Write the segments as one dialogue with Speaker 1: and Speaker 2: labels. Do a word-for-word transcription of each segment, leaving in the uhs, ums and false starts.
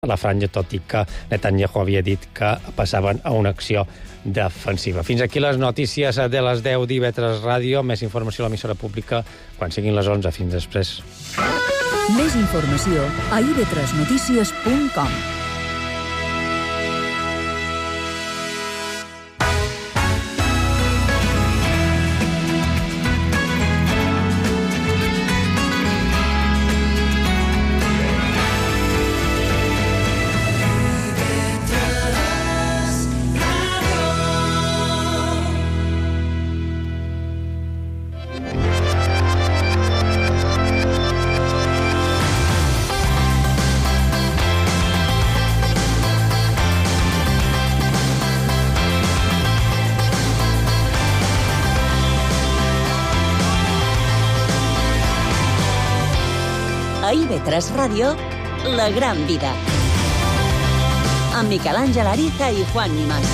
Speaker 1: la franja, tot i que Netanyahu havia dit que passaven a una acció defensiva. Fins aquí les notícies de les deu d'I V tres Ràdio. Més informació a l'emissora pública quan siguin les onze. Fins després.
Speaker 2: Més informació a i ve tres notícies punt com.
Speaker 3: A I ve tres Ràdio, La Gran Vida. Amb Miquel Àngel Ariza i Juan Nimas.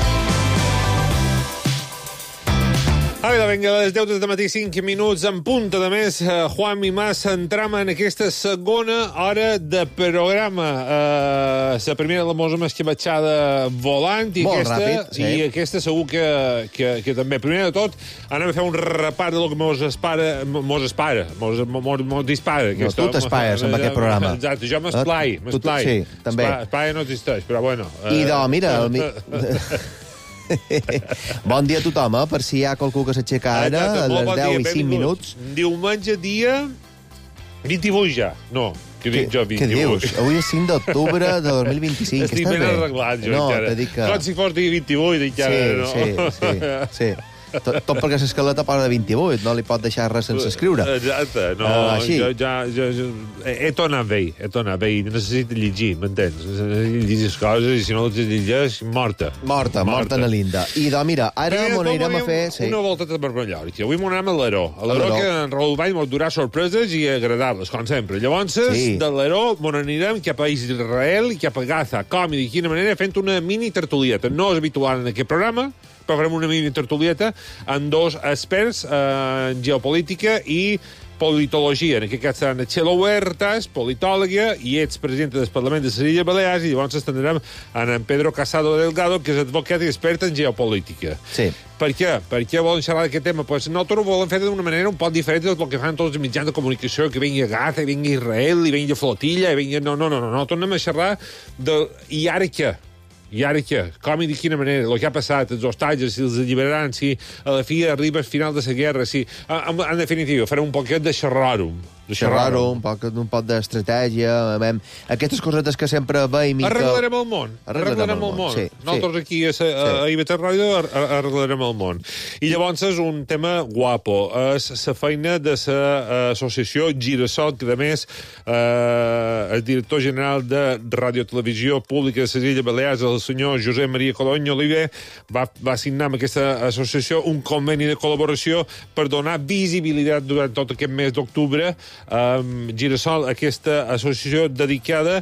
Speaker 4: Ara, vinga, a les deu del matí, cinc minuts en punta de més. Uh, Juan Nimas, entram en aquesta segona hora de programa. Uh, la primera la mos hem esquebatxada volant i
Speaker 5: Molt
Speaker 4: aquesta,
Speaker 5: ràpid, sí.
Speaker 4: i aquesta segur que, que, que també. Primer de tot, anem a fer un repart del que mos espara, mos espara, mos, mos, mos dispara.
Speaker 5: No, tu t'espares amb aquest programa.
Speaker 4: Exacte, jo m'esplai, m'esplai.
Speaker 5: Sí, també.
Speaker 4: Esplai no existeix, però bueno.
Speaker 5: I de, mira... El mi... Bon dia a tothom, eh? Per si hi ha qualcú que s'aixeca ara, a les deu i cinc minuts.
Speaker 4: Diumenge, dia vint-i-vuit ja. No, que dic jo, vint-i-vuit.
Speaker 5: Què dius? Avui és cinc d'octubre de dos mil vint-i-cinc.
Speaker 4: Estic ben arreglat, jo,
Speaker 5: no,
Speaker 4: encara.
Speaker 5: No, dic que...
Speaker 4: Com si fos dia vint-i-vuit, dic
Speaker 5: sí,
Speaker 4: ara, no?
Speaker 5: Sí, sí, sí. Tot, tot perquè l'escaleta posa de vint-i-vuit, no li pot deixar res sense escriure.
Speaker 4: Exacte, no,
Speaker 5: uh, així.
Speaker 4: jo ja... Jo, jo, he, he tornat bé, he tornat bé, necessito llegir, m'entens? Necessito llegir les coses i si no les llegeix, morta.
Speaker 5: Morta, morta, morta na linda. I doncs mira, ara m'ho anirem a fer... Sí.
Speaker 4: Una volteta per Mallorca. Avui m'ho anem a l'Aró. A l'Aró que en Raül Vall m'ho durà sorpreses i agradables, com sempre. Llavors, sí. De l'Aró m'ho anirem cap a Israel i cap a Gaza. Com i de quina manera? Fent una mini tertulieta. No és habitual en aquest programa, però farem una mini tertulieta amb dos experts eh, en geopolítica i politologia. En aquest cas seran Txelo Huertas, politòloga, i expresidenta del Parlament de les Illes Balears, i llavors estendrem en Pedro Casado Delgado, que és advocat i expert en geopolítica.
Speaker 5: Sí.
Speaker 4: Per què? Per què volen xerrar d'aquest tema? Pues nosaltres ho volem fer d'una manera un poc diferent del que fan tots els mitjans de comunicació, que vingui a Gaza, i vingui a Israel, i vingui a Flotilla, i vingui... No, no, no, no, no. Tornem a xerrar del... I ara què? I ara què? Com i de quina manera? El que ha passat, els hostatges, si els alliberaran, si a la fi arriba al final de la guerra, si... En, en definitiva, farem un poquet de xerrar-ho.
Speaker 5: De xerrar-ho, un poc, un poc d'estratègia, aquestes cosetes que sempre veiem...
Speaker 4: Arreglarem el món.
Speaker 5: Arreglarem el món, sí.
Speaker 4: Nosaltres aquí a, a, a I V tres Ràdio arreglarem el món. I llavors és un tema guapo. És la feina de l'associació Girasol, que a més eh, el director general de Radiotelevisió Pública de les Illes Balears, el senyor Josep Maria Codony Oliver, va, va signar amb aquesta associació un conveni de col·laboració per donar visibilitat durant tot aquest mes d'octubre Um, Girasol, aquesta associació dedicada,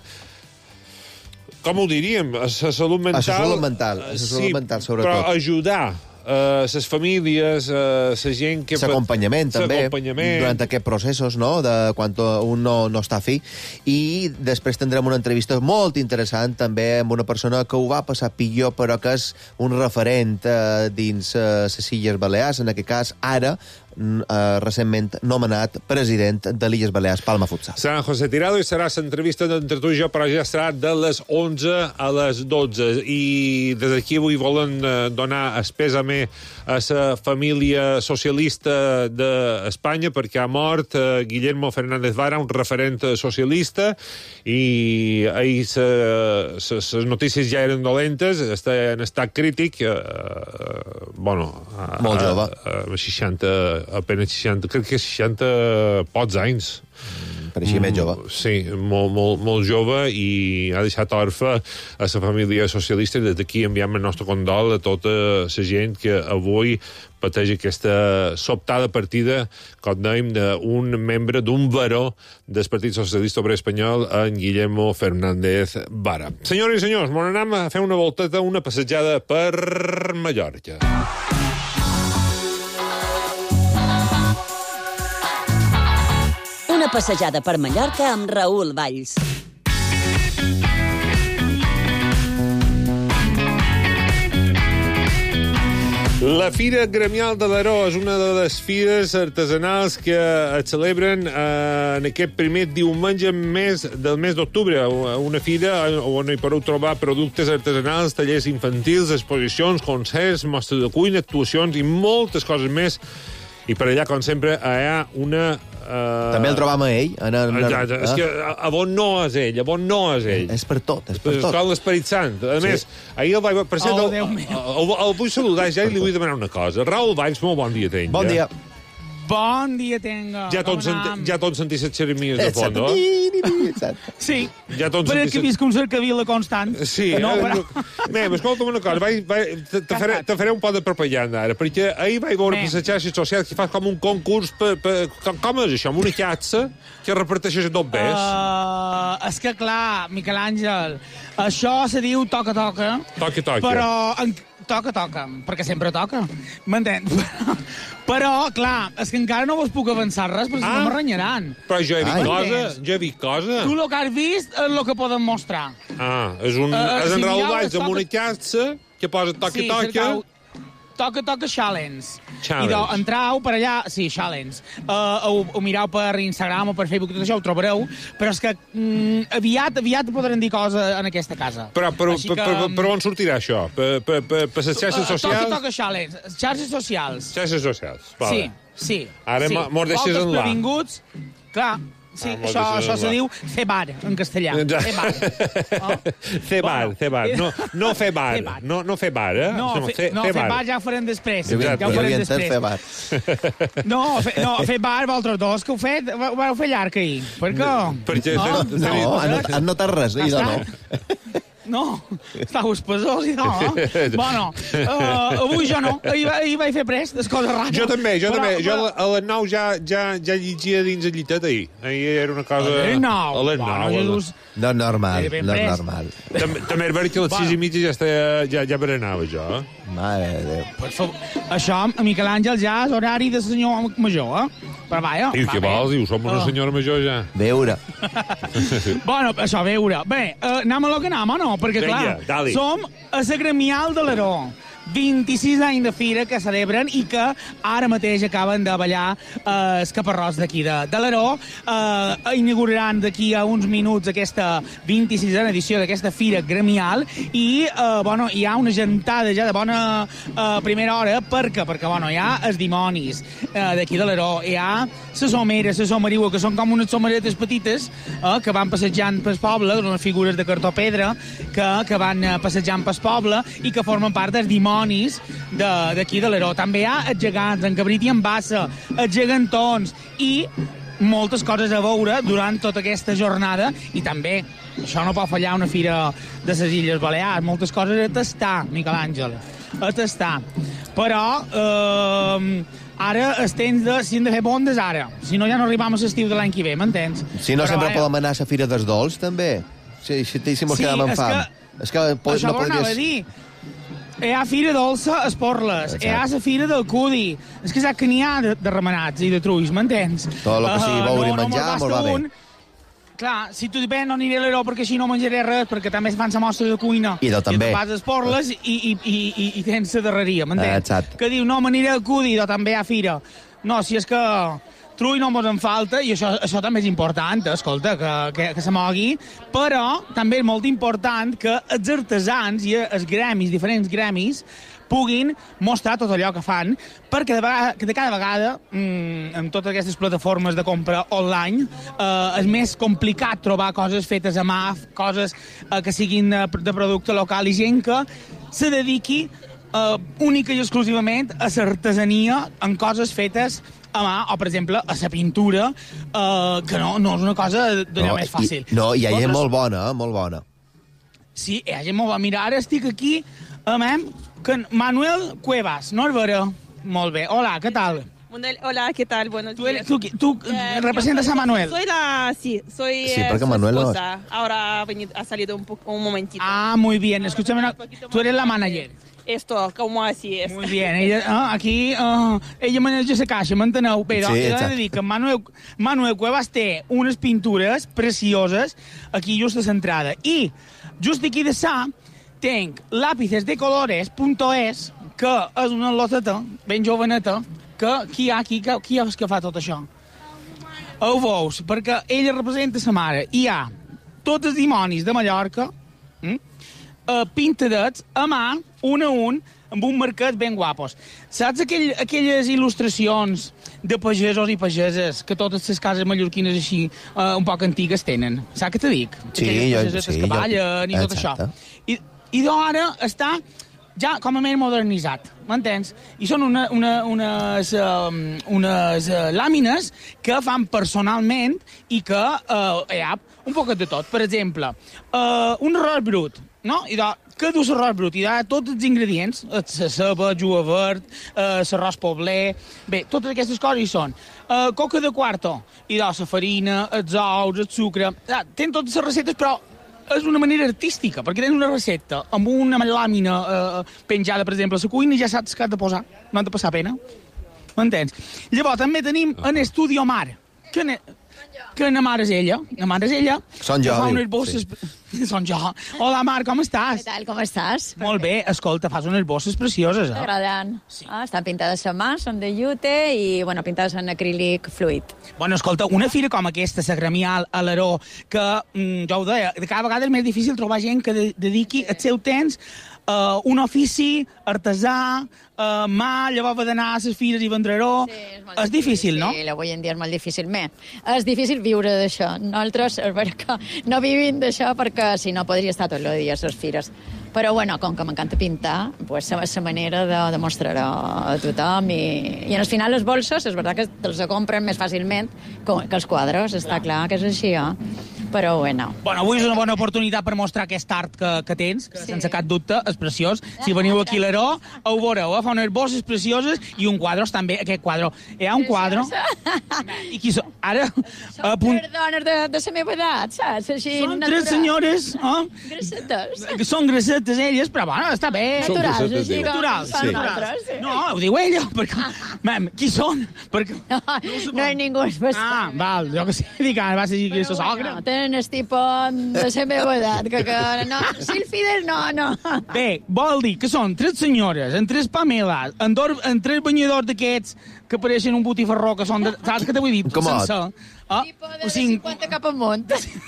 Speaker 4: com ho diríem, a la salut mental.
Speaker 5: A la salut mental, a la salut
Speaker 4: sí,
Speaker 5: mental, sobretot.
Speaker 4: Però ajudar a les famílies, a la gent que...
Speaker 5: L'acompanyament, també,
Speaker 4: durant
Speaker 5: aquests processos, no?, de quan un no, no està fi. I després tindrem una entrevista molt interessant, també, amb una persona que ho va passar pitjor, però que és un referent eh, dins eh, les Illes Balears, en aquest cas, ara, Uh, recentment nomenat president de l'Illes Balears, Palma Futsal.
Speaker 4: Serà José Tirado i serà l'entrevista d'entre tu i jo, però ja serà de les onze a les dotze. I des d'aquí avui volen uh, donar espèsame a la família socialista d'Espanya, perquè ha mort uh, Guillermo Fernández Vara, un referent socialista, i ahir les notícies ja eren dolentes, està en estat crític, uh, uh, bueno... Uh,
Speaker 5: Molt jove.
Speaker 4: Uh, uh, seixanta apenas seixanta, crec que seixanta pocs anys.
Speaker 5: Mm, pareixia mm, més jove.
Speaker 4: Sí, molt, molt, molt jove, i ha deixat orfe a la família socialista, i des d'aquí enviem el nostre condol a tota la gent que avui pateix aquesta sobtada partida, com dèiem, d'un membre, d'un baró del Partit Socialista Obrer Espanyol, en Guillermo Fernández Vara. Senyores i senyors, m'ho anem a fer una volteta, una passejada per Mallorca.
Speaker 3: Una passejada per Mallorca amb Raül Valls.
Speaker 4: La Fira Gremial de l'Aró és una de les fires artesanals que es celebren eh, en aquest primer diumenge mes, del mes d'octubre. Una fira on hi podeu trobar productes artesanals, tallers infantils, exposicions, concerts, mostres de cuina, actuacions i moltes coses més. I per allà, com sempre, hi ha una... Uh...
Speaker 5: També el trobam a ell. En el,
Speaker 4: Exacte. Eh? És que a, a bon no és ell, a bon no és ell.
Speaker 5: És per tot, és per
Speaker 4: és
Speaker 5: tot.
Speaker 4: És l'Esperit Sant. A sí. més, ahir el vaig... Per cert,
Speaker 6: Oh,
Speaker 4: el,
Speaker 6: Déu
Speaker 4: el,
Speaker 6: meu.
Speaker 4: el, el vull saludar ja i li vull demanar una cosa. Raül Valls, molt bon dia tenc.
Speaker 5: Bon dia.
Speaker 6: Bon dia tenga.
Speaker 4: Ja tots senti, ja tots sentit les xeremies de fons, no?
Speaker 5: Exacte.
Speaker 6: Sí,
Speaker 4: Ja tots
Speaker 6: però
Speaker 4: sentit
Speaker 6: que
Speaker 4: set-
Speaker 6: visc un cercavila constant.
Speaker 4: Sí,
Speaker 6: no,
Speaker 4: eh,
Speaker 6: però...
Speaker 4: Mem, escolta'm una cosa, vaig, vaig, te, te, faré, te faré un poc de propaganda ara, perquè ahir vaig veure
Speaker 6: Mem.
Speaker 4: per les xarxes socials que fas com un concurs per, per, com, com és això, amb una xatxa que reparteixes dos bes.
Speaker 6: Uh, és que, clar, Miquel Àngel, això se diu toca-toca.
Speaker 4: Toca, toca.
Speaker 6: Però... En... Toca-toca, perquè sempre toca. M'entens? Però, però, clar, és que encara no vos puc avançar res, perquè
Speaker 4: Ah.
Speaker 6: no m'arranyaran.
Speaker 4: Però jo he vist
Speaker 5: Ai.
Speaker 4: cosa,
Speaker 6: M'entens?
Speaker 4: jo he vist cosa.
Speaker 6: Tu el que has vist és el que podem mostrar.
Speaker 4: Ah, és un,
Speaker 6: Eh,
Speaker 4: és
Speaker 6: si
Speaker 4: en Raül
Speaker 6: mireu,
Speaker 4: Valls amb
Speaker 6: toca-
Speaker 4: una xatxa que posa toca,
Speaker 6: Sí,
Speaker 4: toca.
Speaker 6: cercau Toca-toca challenge.
Speaker 4: Challenge.
Speaker 6: I do, entrau per allà... Sí, challenge. Uh, ho, ho mirau per Instagram o per Facebook, tot això ho trobareu, però és que mm, aviat, aviat podran dir coses en aquesta casa.
Speaker 4: Però, però,
Speaker 6: Així
Speaker 4: per,
Speaker 6: que,
Speaker 4: per, per on sortirà això? Per, per, per, per les xarxes
Speaker 6: uh,
Speaker 4: socials?
Speaker 6: Toca-toca challenge. Xarxes socials.
Speaker 4: Xarxes socials, vale.
Speaker 6: Sí, sí.
Speaker 4: Ara
Speaker 6: sí.
Speaker 4: mo- mos deixes
Speaker 6: Voltes
Speaker 4: en la.
Speaker 6: previnguts, clar, sí,
Speaker 4: Ah, mos
Speaker 6: això,
Speaker 4: deixes
Speaker 6: això
Speaker 4: en
Speaker 6: se
Speaker 4: la.
Speaker 6: diu fer bar, en castellà.
Speaker 4: Ja.
Speaker 6: Fer bar. Oh?
Speaker 4: Fer bar,
Speaker 6: Bueno.
Speaker 4: fer bar. No, no fer bar.
Speaker 6: Fer bar.
Speaker 4: No, no fer bar, eh?
Speaker 6: No,
Speaker 4: Sinó
Speaker 6: fe, no, fer bar ja ho farem després.
Speaker 5: Jo
Speaker 6: Ja
Speaker 5: havia,
Speaker 6: ho
Speaker 5: jo
Speaker 6: farem
Speaker 5: havia entès
Speaker 6: després.
Speaker 5: fer bar.
Speaker 6: No, fe, no, fer bar, vosaltres dos, que ho fet, ho vau fer llarg ahir. Per què?
Speaker 4: Perquè
Speaker 6: no,
Speaker 4: fem-
Speaker 6: no,
Speaker 5: No, han,
Speaker 6: no,
Speaker 5: han notat res,
Speaker 6: Ja
Speaker 5: idò
Speaker 6: està.
Speaker 5: no.
Speaker 6: no, estàu espesós i no. Eh? Bueno, uh, avui jo no, ahir, va- ahir vaig fer prest, les coses rares.
Speaker 4: Jo també, jo
Speaker 6: Però-
Speaker 4: també. Jo
Speaker 6: però-
Speaker 4: a les nou ja, ja, ja llegia dins el llitet ahir. Ahir era una cosa...
Speaker 6: A les nou?
Speaker 4: A les
Speaker 6: Bueno,
Speaker 4: nou.
Speaker 6: jo
Speaker 4: a les-
Speaker 6: dius-
Speaker 5: No és normal,
Speaker 6: Eh, ben
Speaker 5: no és
Speaker 6: prest.
Speaker 5: normal.
Speaker 4: També, també és veritat que a les
Speaker 6: Bueno.
Speaker 4: sis i mitja ja, està, ja, ja berenava jo, eh?
Speaker 5: Mare de Déu.
Speaker 6: Per favor, això, a Miquel Àngel, ja és horari de senyor major, eh? Però vaja,
Speaker 4: Diu,
Speaker 6: va
Speaker 4: què
Speaker 6: bé.
Speaker 4: vols? Diu, som una
Speaker 6: Ah.
Speaker 4: senyora major ja.
Speaker 5: Veure.
Speaker 6: Bueno, això, a veure. Bé, eh, anem a lo que anem, o no? Perquè,
Speaker 4: Vinga,
Speaker 6: clar,
Speaker 4: dali.
Speaker 6: som a la Gremial de l'Aró. vint-i-sis anys de fira que celebren i que ara mateix acaben de ballar eh, els caparrós d'aquí de, de l'Aró. Eh, inauguraran d'aquí a uns minuts aquesta vint-i-sisena edició d'aquesta fira gremial i, eh, bueno, hi ha una gentada ja de bona eh, primera hora. Per què? Perquè, bueno, hi ha els dimonis eh, d'aquí de l'Aró, hi ha la somera, la someriua, que són com unes someretes petites eh, que van passejant pel poble, unes figures de cartó pedra que, que van eh, passejant pel poble i que formen part dels dimonis de- d'aquí de l'Aró. També hi ha els gegants, en Cabrit i en Bassa, els gegantons i moltes coses a veure durant tota aquesta jornada i també, això no pot fallar una fira de les Illes Balears, moltes coses a tastar, Miquel Àngel, a tastar. Però eh, ara els temps de, si hem de fer bondes ara, si no ja no arribam a l'estiu de l'any que ve, m'entens?
Speaker 5: Si no,
Speaker 6: Però,
Speaker 5: sempre
Speaker 6: vaja,
Speaker 5: podem anar a la Fira dels Dols, també. Si, si, si mos
Speaker 6: Sí,
Speaker 5: quedem amb
Speaker 6: és
Speaker 5: fam.
Speaker 6: que-
Speaker 5: És que po-
Speaker 6: Això
Speaker 5: no
Speaker 6: ho anava a
Speaker 5: podries...
Speaker 6: dir. Hi ha Fira Dolça a Esporles, hi ha
Speaker 5: Exacte.
Speaker 6: la Fira del Cudi. És que saps que n'hi ha de, de remenats i de truis, m'entens?
Speaker 5: Tot lo que sigui
Speaker 6: Ah,
Speaker 5: beure i
Speaker 6: no, no
Speaker 5: menjar,
Speaker 6: me'l
Speaker 5: molt va
Speaker 6: basta
Speaker 5: bé.
Speaker 6: un. Clar, si tu dius, bé, no aniré a l'Aró perquè així no menjaré res, perquè també es fan la mostra de cuina.
Speaker 5: I de també.
Speaker 6: I vas a Esporles i, i, i, i, i tens la darreria, m'entens?
Speaker 5: Exacte.
Speaker 6: Que diu, no, m'aniré al Cudi, i també hi ha Fira. No, si és que trull no mos en falta, i això, això també és important, eh, escolta, que, que, que se mogui, però també és molt important que els artesans i els gremis, diferents gremis, puguin mostrar tot allò que fan, perquè de, vegada, que de cada vegada, mmm, amb totes aquestes plataformes de compra online, eh, és més complicat trobar coses fetes a mà, coses eh, que siguin de, de producte local, i gent que se dediqui eh, única i exclusivament a l'artesania en coses fetes a mà, o, per exemple, a la pintura, eh, que no, no és una cosa d'allò
Speaker 5: No,
Speaker 6: més fàcil.
Speaker 5: I, no, i ella és
Speaker 6: Vosaltres-
Speaker 5: molt bona, eh? Molt bona.
Speaker 6: Sí, hi ha gent molt bona. Mira, ara estic aquí amb que Manuel Cuevas, no és vera? Molt bé. Hola, què tal?
Speaker 7: Manuel, hola, ¿qué tal? Buenos
Speaker 6: Tu,
Speaker 7: días.
Speaker 6: eres, tú, tú
Speaker 7: Eh,
Speaker 6: representas
Speaker 7: yo
Speaker 6: a Manuel.
Speaker 7: Soy la, sí, soy
Speaker 5: Sí,
Speaker 7: eh,
Speaker 5: porque
Speaker 7: su
Speaker 5: Manuel no-
Speaker 7: esposa. Ahora ha, venido, ha salido un, poco, un momentito.
Speaker 6: Ah, muy bien. Escúchame, una- tú eres la manager.
Speaker 7: Esto, ¿cómo así es?
Speaker 6: Muy bien. Ella, ah, aquí, ah, ella maneja la caixa, m'enteneu? Però
Speaker 5: Sí,
Speaker 6: he de
Speaker 5: exacte.
Speaker 6: dir que Manuel, Manuel Cuevas té unes pintures precioses aquí just a l'entrada. I just aquí de sa tenc lápices de colores punto es, que és una loteta, ben joveneta, que qui hi ha aquí, que, qui és que fa tot això? Ho veus, perquè ella representa sa mare. Hi ha tots els dimonis de Mallorca, hm? uh, pintadets a mà, un a un, amb un marquet ben guapos. Saps aquell, aquelles il·lustracions de pagesos i pageses que totes les cases mallorquines així uh, un poc antigues tenen? Saps què te dic?
Speaker 5: Sí,
Speaker 6: aquelles
Speaker 5: jo,
Speaker 6: pageses
Speaker 5: sí,
Speaker 6: que ballen
Speaker 5: jo...
Speaker 6: i tot
Speaker 5: Exacte.
Speaker 6: això. I, i d'ara està ja com a més modernitzat, m'entens? I són una, una, unes, um, unes uh, làmines que fan personalment i que uh, hi ha un poquet de tot. Per exemple, uh, un arròs brut, no? I de, què du l'arròs brut? I de tots els ingredients, la ceba, el julivert, uh, l'arròs pobler... Bé, totes aquestes coses hi són. Uh, coca de quarto, i de la farina, els ous, el sucre... Uh, tenen totes les receptes, però és una manera artística, perquè tens una recepta amb una làmina eh, penjada, per exemple, a la cuina i ja saps que has de posar. No has de passar pena. M'entens? Llavors, també tenim en Estudio Mar, que, ne, que na Mar és ella. Na Mar és ella.
Speaker 5: Són jo,
Speaker 6: que fa
Speaker 5: diu,
Speaker 6: unes bosses...
Speaker 5: sí.
Speaker 6: Són jo. Hola, Mar, com estàs?
Speaker 8: Què tal, com estàs?
Speaker 6: Molt bé. Escolta, fas unes bosses precioses, eh?
Speaker 8: T'agraden? Sí. Ah, estan pintades a mà, són de jute i, bueno, pintades en acrílic fluid.
Speaker 6: Bueno, escolta, una fira com aquesta, la Gremial a l'Aró, que, mm, jo ho deia, cada vegada és més difícil trobar gent que de dediqui el seu temps a uh, un ofici artesà, uh, mà, llavors va d'anar a les fires i vendreró.
Speaker 8: Sí, és,
Speaker 6: és difícil, no?
Speaker 8: Sí, avui en dia és molt difícil. Bé, és difícil viure d'això. Nosaltres, és vera que no vivim d'això perquè si no podria estar tot el dia a les fires. Però, bueno, com que m'encanta pintar, pues, és la manera de demostrar-ho a tothom. I, I al final les bolses, és veritat que te'ls compren més fàcilment que els quadres, està clar que és així, eh? Però, bueno.
Speaker 6: Bueno, avui és una bona oportunitat per mostrar aquest art que, que tens, que sí. Sense cap dubte és preciós. Si veniu aquí a l'Aró, ho veureu, eh? Fa unes bosses precioses i un quadre també, aquest quadre. Hi ha un quadre... I qui són? Ara...
Speaker 8: Són
Speaker 6: a punt...
Speaker 8: tres dones de, de la meva edat, saps? Així,
Speaker 6: Són
Speaker 8: natural.
Speaker 6: tres senyores, eh?
Speaker 8: Grassetes.
Speaker 6: Que són grassetes elles, però bueno, està bé.
Speaker 4: Són
Speaker 8: Naturals,
Speaker 4: grassetes,
Speaker 8: així
Speaker 4: diu.
Speaker 8: com
Speaker 6: Naturals,
Speaker 8: fan
Speaker 6: sí.
Speaker 8: nosaltres, sí.
Speaker 6: No, ho diu ella, perquè... Mem, qui són? Perquè...
Speaker 8: No, no hi ha ningú especial.
Speaker 6: Ah, val, jo que sé, dic, ara va ser que és la sogra.
Speaker 8: No, tenen el tipus de la meva edat, que, que no, si el Fidel no, no.
Speaker 6: Bé, vol dir que són tres senyores, en tres Pamelas, en, dor, en tres banyadors d'aquests que pareixen un botifarró, que són de... Saps què t'ho vull dir?
Speaker 5: Comod.
Speaker 6: Sense... Ah,
Speaker 8: Tipo de cinquanta cap amunt.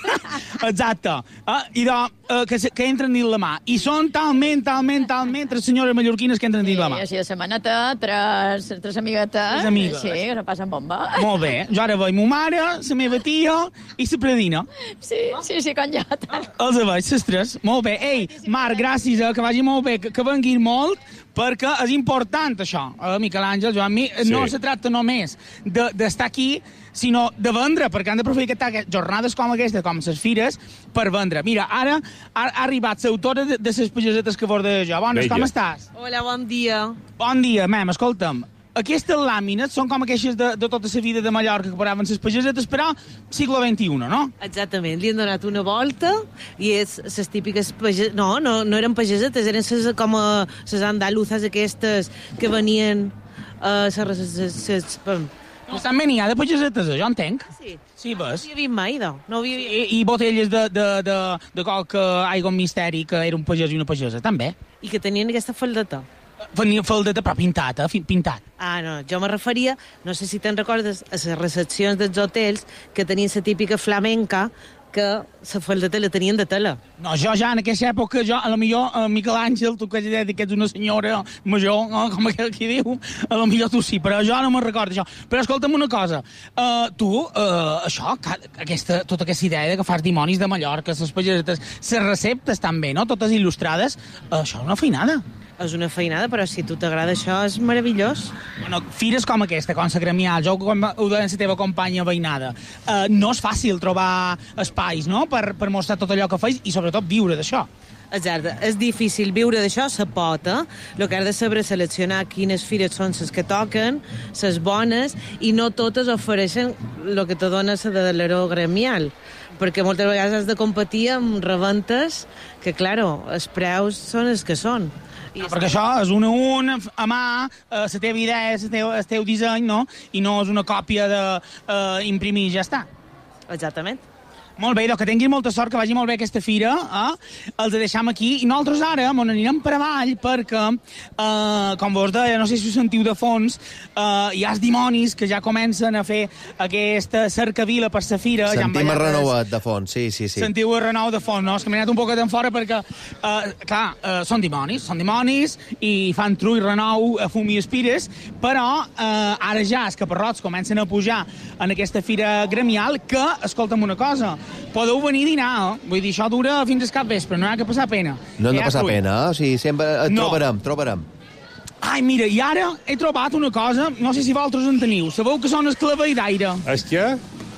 Speaker 6: exacte. Ah, I de, uh, que, se- que entren dins la mà. I són talment, talment, talment tres senyores mallorquines que entren dins la mà.
Speaker 8: Sí, així de setmaneta, tres, tres amiguetes.
Speaker 6: Tres amigues.
Speaker 8: Sí, que se passen bomba.
Speaker 6: Molt bé. Jo ara veig ma mare, la meva tia i la predina.
Speaker 8: Sí, sí, sí, com jo. Tant.
Speaker 6: Els veig, les tres. Molt bé. Ei, Marc, gràcies, eh, que vagi molt bé, que, que venguis molt, perquè és important això. Eh, Miquel Àngel, Joan, mi,
Speaker 4: Sí.
Speaker 6: no se tracta només de- d'estar aquí, sinó de vendre, perquè han d'aprofitar aquestes jornades com aquesta, com les fires, per vendre. Mira, ara ha, ha arribat l'autora de, de les pagesetes que bordeja jo. Bones,
Speaker 4: Bella.
Speaker 6: com estàs?
Speaker 7: Hola, bon dia.
Speaker 6: Bon dia, mem, escolta'm. Aquestes làmines són com aquelles de, de tota la vida de Mallorca que paraven les pagesetes, però segle vint-i-u, no?
Speaker 7: Exactament, li han donat una volta i és les típiques pagesetes... No, no, no eren pagesetes, eren ses, com a les andaluzes aquestes que venien a uh, les...
Speaker 6: No. També n'hi ha de pagesetes, jo entenc.
Speaker 7: Sí.
Speaker 6: Sí,
Speaker 7: No
Speaker 6: ves.
Speaker 7: havia vist mai, no. No havia vist...
Speaker 6: I, i botelles de, de, de, de coca, aigua amb misteri, que era un pagès i una pagesa, també.
Speaker 7: I que tenien aquesta faldeta.
Speaker 6: Venia faldeta, però pintat, eh? Fi- Pintat.
Speaker 7: Ah, no, jo me referia, no sé si te'n recordes, a les recepcions dels hotels que tenien la típica flamenca que la faldeta la tenien de tela.
Speaker 6: No, jo ja en aquesta època, jo, a lo millor, eh, Miquel Àngel, tu que ja que ets una senyora major, no? Com aquell qui diu, a lo millor tu sí, però jo no me'n recordo això. Però escolta'm una cosa, uh, tu, uh, això, ca- aquesta, tota aquesta idea de que fas dimonis de Mallorca, les pagesetes, les receptes també, no?, totes il·lustrades, uh, això és una feinada.
Speaker 7: És una feinada, però si a tu t'agrada això és meravellós.
Speaker 6: Bueno, fires com aquesta, com la Gremial, jo quan va- ho deia la teva companya veïnada, eh, no és fàcil trobar espais, no?, per, per mostrar tot allò que feis i sobretot viure d'això.
Speaker 7: Exacte, és difícil viure d'això, se pot, eh? El que has de saber és seleccionar quines fires són les que toquen, les bones, i no totes ofereixen el que te dona la de l'Aró Gremial, perquè moltes vegades has de competir amb reventes que, claro, els preus són els que són. I
Speaker 6: No, perquè això és un a un, a mà, eh, la teva idea, el teu, el teu disseny, no?, i no és una còpia de eh, imprimir i ja està.
Speaker 7: Exactament.
Speaker 6: Molt bé, doncs que tinguin molta sort, que vagi molt bé aquesta fira, eh? Els deixam aquí, i nosaltres ara m'on anirem per avall perquè, eh, com vos deia, no sé si ho sentiu de fons, eh, hi ha els dimonis que ja comencen a fer aquesta cercavila per la fira.
Speaker 5: Sentim
Speaker 6: ja
Speaker 5: el renovat de fons, sí, sí, sí.
Speaker 6: Sentiu el renou de fons, no? És que m'he anat un poquet en fora perquè, eh, clar, eh, són dimonis, són dimonis, i fan trull, renou, fum i espires, però eh, ara ja els caparrots comencen a pujar en aquesta fira gremial, que, escolta'm una cosa, podeu venir a dinar, eh? Vull dir, això dura fins al cap vespre, no hi ha que passar pena.
Speaker 5: No hem de
Speaker 6: Ja
Speaker 5: passar
Speaker 6: trull.
Speaker 5: pena, eh? O sigui, sempre et
Speaker 6: No.
Speaker 5: trobarem, trobarem.
Speaker 6: Ai, mira, i ara he trobat una cosa, no sé si vosaltres en teniu. Sabeu que són esclavell d'aire.
Speaker 4: És que?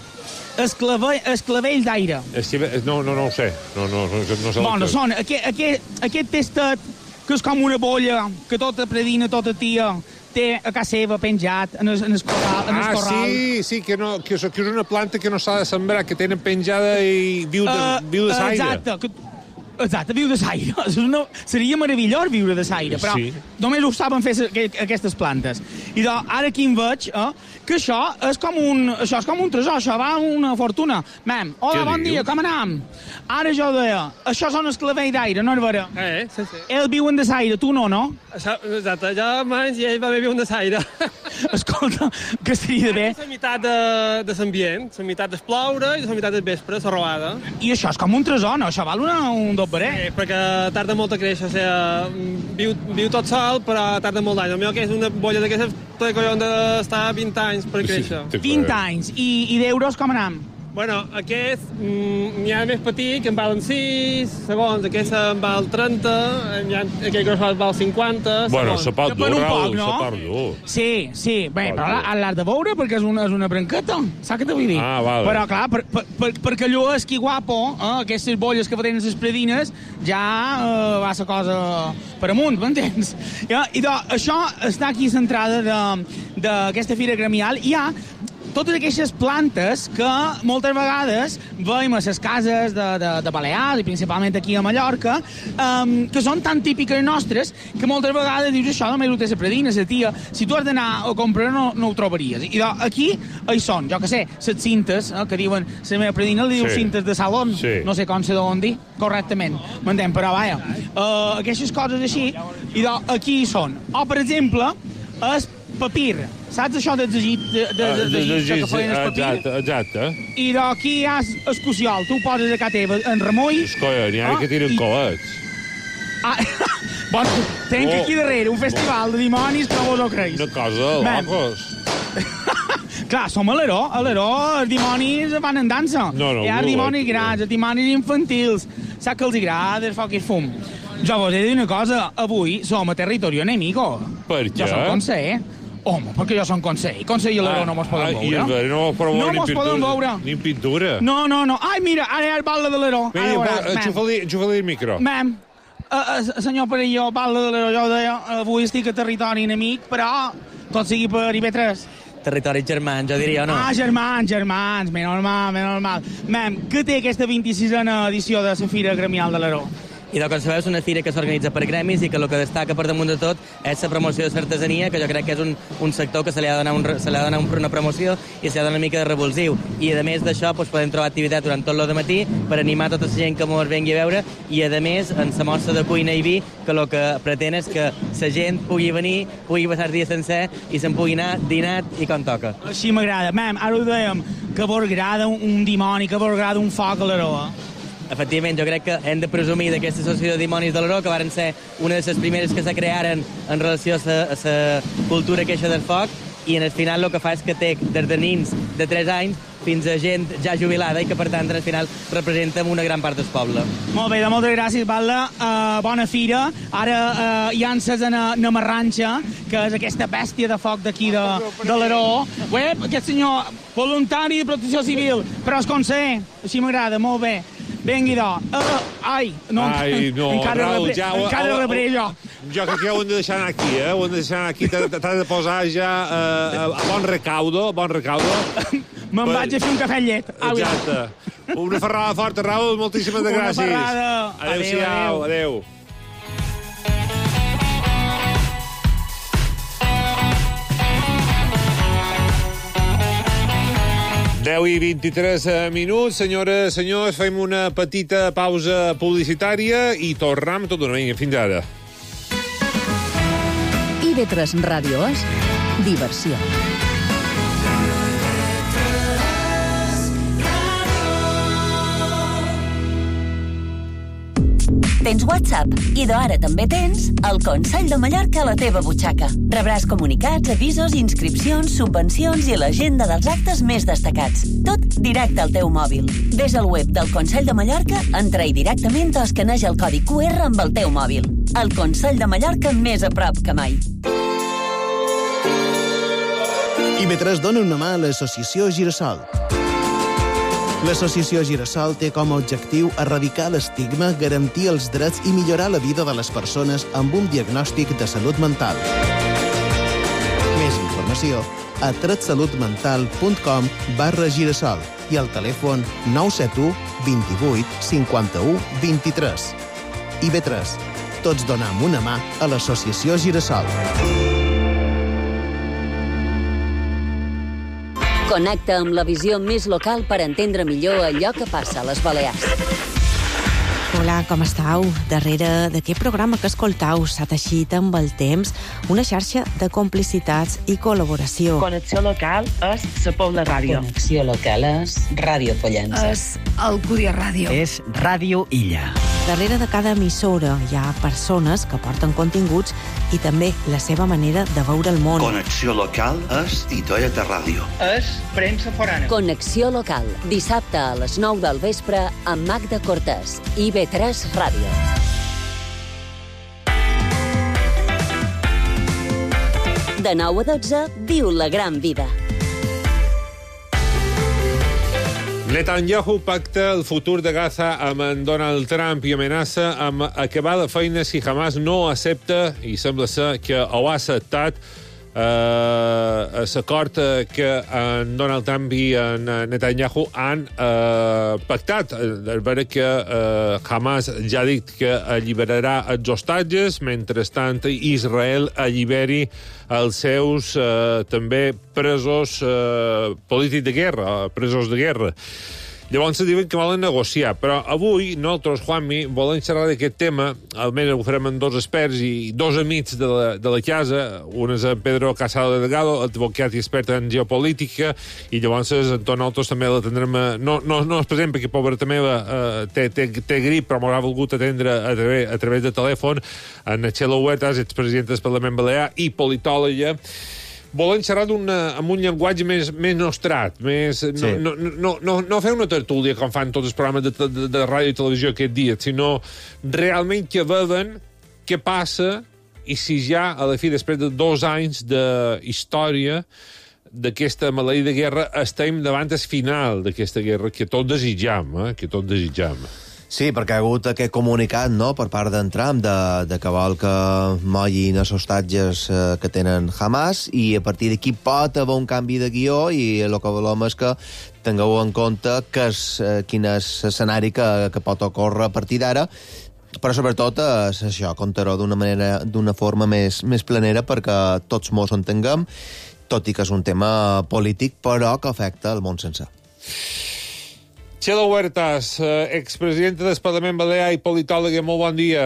Speaker 6: Esclavell, esclavell d'aire.
Speaker 4: És que... No, no, no ho sé. No, no, no, no sé.
Speaker 6: Bueno, són aquest, aquest, aquest testet que és com una bolla, que tota predina, tota tia, té a casa seva penjat en el, en el corral. En el
Speaker 4: Ah,
Speaker 6: corral.
Speaker 4: sí, sí, que, no, que, és, que és una planta que no s'ha de sembrar, que tenen penjada i viu de,
Speaker 6: Eh,
Speaker 4: viu de saire.
Speaker 6: Exacte, que, exacte, viu de saire. És una, seria meravellós viure de saire, però
Speaker 4: Sí.
Speaker 6: només ho saben fer se- aquestes plantes. I doncs, ara aquí en veig eh, que això és com un, això és com un tresor, això va una fortuna. Mem, hola,
Speaker 4: Què
Speaker 6: bon
Speaker 4: dius?
Speaker 6: dia, com anam? Ara jo deia, això són esclavell d'aire, no és vera?
Speaker 9: Eh, sí, sí.
Speaker 6: Ells viuen de saire, tu no, no?
Speaker 9: Això, exacte, jo mans i ell va beure un de saire.
Speaker 6: Escolta, que seria bé.
Speaker 9: La meitat de, de l'ambient, la meitat del ploure i la meitat del vespre, la robada.
Speaker 6: I això és com un tresor, no? Això val una, un dobret.
Speaker 9: Eh, perquè tarda molt a créixer, o sigui, viu, viu tot sol, però tarda molt d'any. El meu que és una bolla d'aquestes, té collons d'estar vint anys per créixer.
Speaker 4: Sí,
Speaker 6: vint anys. I, i d'euros com anam?
Speaker 9: Bueno, aquest mm, n'hi ha més petit, que en valen sis, segons, aquest en val trenta, hi ha, aquest gros val cinquanta,
Speaker 4: Bueno,
Speaker 9: segons.
Speaker 4: se pot dur,
Speaker 6: Per un
Speaker 4: Raül,
Speaker 6: poc, no?
Speaker 4: se pot dur.
Speaker 6: Sí, sí. Bé,
Speaker 4: Pot
Speaker 6: però
Speaker 4: dur.
Speaker 6: l'ha- l'has de veure perquè és una, és una branqueta. Saps què t'ho vull dir?
Speaker 4: Ah, vale.
Speaker 6: Però, clar, per, per, per, perquè allò és qui guapo, eh, aquestes bolles que tenen les predines, ja eh, va la cosa per amunt, m'entens? Ja, I doncs, això està aquí centrada de- d'aquesta fira gremial. Hi ha totes aquestes plantes que moltes vegades veiem a les cases de, de, de Balears, i principalment aquí a Mallorca, um, que són tan típiques nostres que moltes vegades dius això només ho té la predina, la tia. Si tu has d'anar a comprar no, no ho trobaries. I doncs, aquí hi són, jo que sé, les cintes, eh, que diuen, la meva predina li diu
Speaker 4: Sí.
Speaker 6: cintes de salon,
Speaker 4: Sí.
Speaker 6: no sé com se deuen dir correctament, m'entén? Però vaja, uh, aquestes coses així, i doncs, aquí hi són. O, per exemple, el papir. Saps això dels egip- de, de, de, de, de, que feien el papir?
Speaker 4: Exacte, exacte.
Speaker 6: I d'aquí hi ha el cociol. Tu ho poses a casa teva en remull.
Speaker 4: Escolla, n'hi ha
Speaker 6: Ah,
Speaker 4: que tiren
Speaker 6: i-
Speaker 4: colets.
Speaker 6: Ah, bueno, tenc
Speaker 4: Oh.
Speaker 6: aquí darrere un festival de dimonis que no vos ho creus.
Speaker 4: Una cosa de
Speaker 6: Mem.
Speaker 4: locos.
Speaker 6: Clar, som a l'Heró. A l'Heró els dimonis van en dansa.
Speaker 4: No, no,
Speaker 6: Hi ha els
Speaker 4: no,
Speaker 6: dimonis
Speaker 4: no.
Speaker 6: grans, els dimonis infantils. Saps que els agrada el foc i el fum. Jo vos he de dir una cosa. Avui som a territori enemigo.
Speaker 4: Per
Speaker 6: Jo
Speaker 4: què?
Speaker 6: som conseller. Home, perquè jo som conseller. Conseller a l'Heró no mos
Speaker 4: Ah,
Speaker 6: poden
Speaker 4: I el
Speaker 6: veure.
Speaker 4: veure no mos poden
Speaker 6: No
Speaker 4: veure ni
Speaker 6: mos
Speaker 4: en
Speaker 6: poden
Speaker 4: pintura.
Speaker 6: veure.
Speaker 4: Ni en pintura.
Speaker 6: No, no, no. Ai, mira, ara hi ha el batle de l'Heró. Ara
Speaker 4: Vinga,
Speaker 6: veuràs,
Speaker 4: va,
Speaker 6: mem.
Speaker 4: enxufa-li enxufa-li el micro.
Speaker 6: Mem, uh, uh, senyor Perelló, batle de l'Heró, jo ho deia, avui estic a territori enemic, però tot sigui per I B tres.
Speaker 10: Territoris germans, jo diria, o no?
Speaker 6: Ah, germans, germans, menys normal, menys normal. Mem, què té aquesta vint-i-sisena edició de la Fira Gremial de l'Heró?
Speaker 10: I de com sabeu, és una fira que s'organitza per gremis i que el que destaca per damunt de tot és la promoció de l'artesania, que jo crec que és un, un sector que se li ha de donar, un, re- se li ha de donar un, una promoció i se li ha de donar una mica de revulsiu. I a més d'això doncs, podem trobar activitat durant tot el matí per animar tota la gent que mos vengui a veure i a més en la mostra de cuina i vi que el que pretén és que la gent pugui venir, pugui passar el dia sencer i se'n pugui anar dinat i com toca.
Speaker 6: Així m'agrada. Mem, ara ho dèiem, que vos agrada un, un dimoni, que vos agrada un foc a l'Heró, eh?
Speaker 10: Efectivament, jo crec que hem de presumir d'aquesta associació de dimonis de l'Heró, que varen ser una de les primeres que se crearen en relació a la cultura queixa del foc, i en el final el que fa és que té des de nins de tres anys fins a gent ja jubilada i que, per tant, al final representa una gran part del poble.
Speaker 6: Molt bé, de moltes gràcies, Batlle. Uh, bona fira. Ara uh, llances a na, na Marranxa, que és aquesta bèstia de foc d'aquí de, de l'Heró. Uep, aquest senyor, voluntari de protecció civil, però és conseller. Així m'agrada, molt bé. Vengui, do. Uh, ai, no,
Speaker 4: Ai, no,
Speaker 6: encara
Speaker 4: Raül,
Speaker 6: rebre,
Speaker 4: ja... ho-
Speaker 6: encara
Speaker 4: ho-
Speaker 6: rebré jo.
Speaker 4: Jo crec que ho hem de deixar anar aquí, eh? Ho hem de deixar anar aquí. T'ha t'ha de posar ja eh, a bon recaudo, bon recaudo.
Speaker 6: Me'n
Speaker 4: Per-
Speaker 6: vaig a fer un cafè amb llet. Au,
Speaker 4: Exacte. Una ferrada forta, Raül. Moltíssimes de
Speaker 6: Una
Speaker 4: gràcies.
Speaker 6: ferrada.
Speaker 4: Adéu-siau. Adéu. deu i vint-i-tres minuts, senyores, senyors, fem una petita pausa publicitària i tornem tot d'una mica. Fins ara.
Speaker 2: I ve tres Ràdio és diversió.
Speaker 3: Tens WhatsApp i d'ara també tens el Consell de Mallorca a la teva butxaca. Rebràs comunicats, avisos, inscripcions, subvencions i l'agenda dels actes més destacats. Tot directe al teu mòbil. Ves al web del Consell de Mallorca, entra-hi directament o escaneja el codi cu erre amb el teu mòbil. El Consell de Mallorca més a prop que mai.
Speaker 11: I ve tres dona una mà a l'associació Girasol. L'associació Girasol té com a objectiu erradicar l'estigma, garantir els drets i millorar la vida de les persones amb un diagnòstic de salut mental. Més informació a tretsalutmental.com barra girasol i al telèfon nou set u, vint-i-vuit, cinquanta-u, vint-i-tres. I ve tres. Tots donem una mà a l'associació Girasol.
Speaker 3: Connecta amb la visió més local per entendre millor allò que passa a les Balears.
Speaker 12: Hola, com estàu? Darrere d'aquest programa que escoltau s'ha teixit amb el temps una xarxa de complicitats i col·laboració.
Speaker 13: Connexió local és la Pobla Ràdio.
Speaker 14: Connexió local és Ràdio Pollença.
Speaker 2: És Alcúdia Ràdio.
Speaker 15: És Ràdio Illa.
Speaker 12: Darrere de cada emissora hi ha persones que porten continguts i també la seva manera de veure el món.
Speaker 16: Connexió local és Itoeta Ràdio.
Speaker 13: És premsa forana.
Speaker 3: Connexió local, dissabte a les nou del vespre amb Magda Cortés. I ve tres Ràdio. De nou a dotze, viu la gran vida.
Speaker 4: Netanyahu pacta el futur de Gaza amb en Donald Trump i amenaça amb acabar la feina si Hamas no accepta, i sembla ser que ho ha acceptat, eh, l'acord que en Donald Trump i en Netanyahu han eh, pactat. És vera que eh, Hamas ja ha dit que alliberarà els hostatges, mentrestant Israel alliberi els seus eh, també presos eh, polítics de guerra, presos de guerra. Llavors diuen que volen negociar, però avui nosaltres, Juanmi, volem xerrar d'aquest tema, almenys ho farem amb dos experts i dos amics de la, de la casa. Un és en Pedro Casado Delgado, advocat i expert en geopolítica, i llavors Anton Altos també l'atendrem. No, no, no és present perquè, pobreta meva, eh, té, té, té grip, però m'haurà volgut atendre a través, a través de telèfon. En Txelo Huertas, expresident del Parlament Balear i politòloga. Volen xerrar amb un llenguatge més, més nostrat, més, sí. no, no, no, no, no fer una tertúlia com fan tots els programes de, de, de ràdio i televisió aquest dia, sinó realment que veuen què passa i si ja, a la fi, després de dos anys d'història d'aquesta maleïda guerra, estem davant el final d'aquesta guerra que tot desitjam, eh? que tot desitjam.
Speaker 5: Sí, perquè ha hagut aquest comunicat, no?, per part d'en Trump de, de que vol que mollin els hostatges eh, que tenen Hamas, i a partir d'aquí pot haver un canvi de guió, i el que volem és que tingueu en compte que és, eh, quin és l'escenari que, que pot ocórrer a partir d'ara, però sobretot és això, contar-ho d'una manera, d'una forma més, més planera perquè tots mos entenguem, tot i que és un tema polític, però que afecta el món sencer.
Speaker 4: Txelo Huertas, eh, expresidenta del Parlament Balear i politòloga, molt bon dia.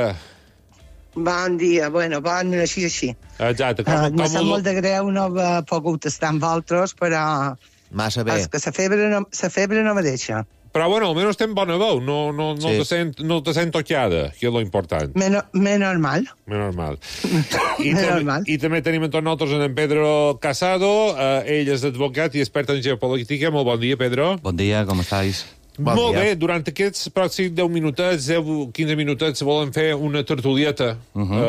Speaker 17: Bon dia, bueno, bon, així, així.
Speaker 4: Exacte. Com,
Speaker 17: uh,
Speaker 4: com
Speaker 17: me sap
Speaker 4: ho...
Speaker 17: molt de greu no haver pogut estar amb altres, però...
Speaker 5: Massa bé.
Speaker 17: És que la febre no, la febre no me deixa.
Speaker 4: Però, bueno, almenys té bona veu, no, no, no,
Speaker 5: sí.
Speaker 4: te sent, no te sent toqueada, que és lo important.
Speaker 17: Me, me normal.
Speaker 4: Me normal.
Speaker 17: me
Speaker 4: I, també,
Speaker 17: normal.
Speaker 4: I també tenim amb tots nosaltres en Pedro Casado, eh, ell és advocat i expert en geopolítica. Molt bon dia, Pedro.
Speaker 18: Bon dia, com estàs?
Speaker 4: Bon Molt dia. Bé, durant aquests pròxims deu minutets, deu quinze minutets, volen fer una tertulieta, uh -huh.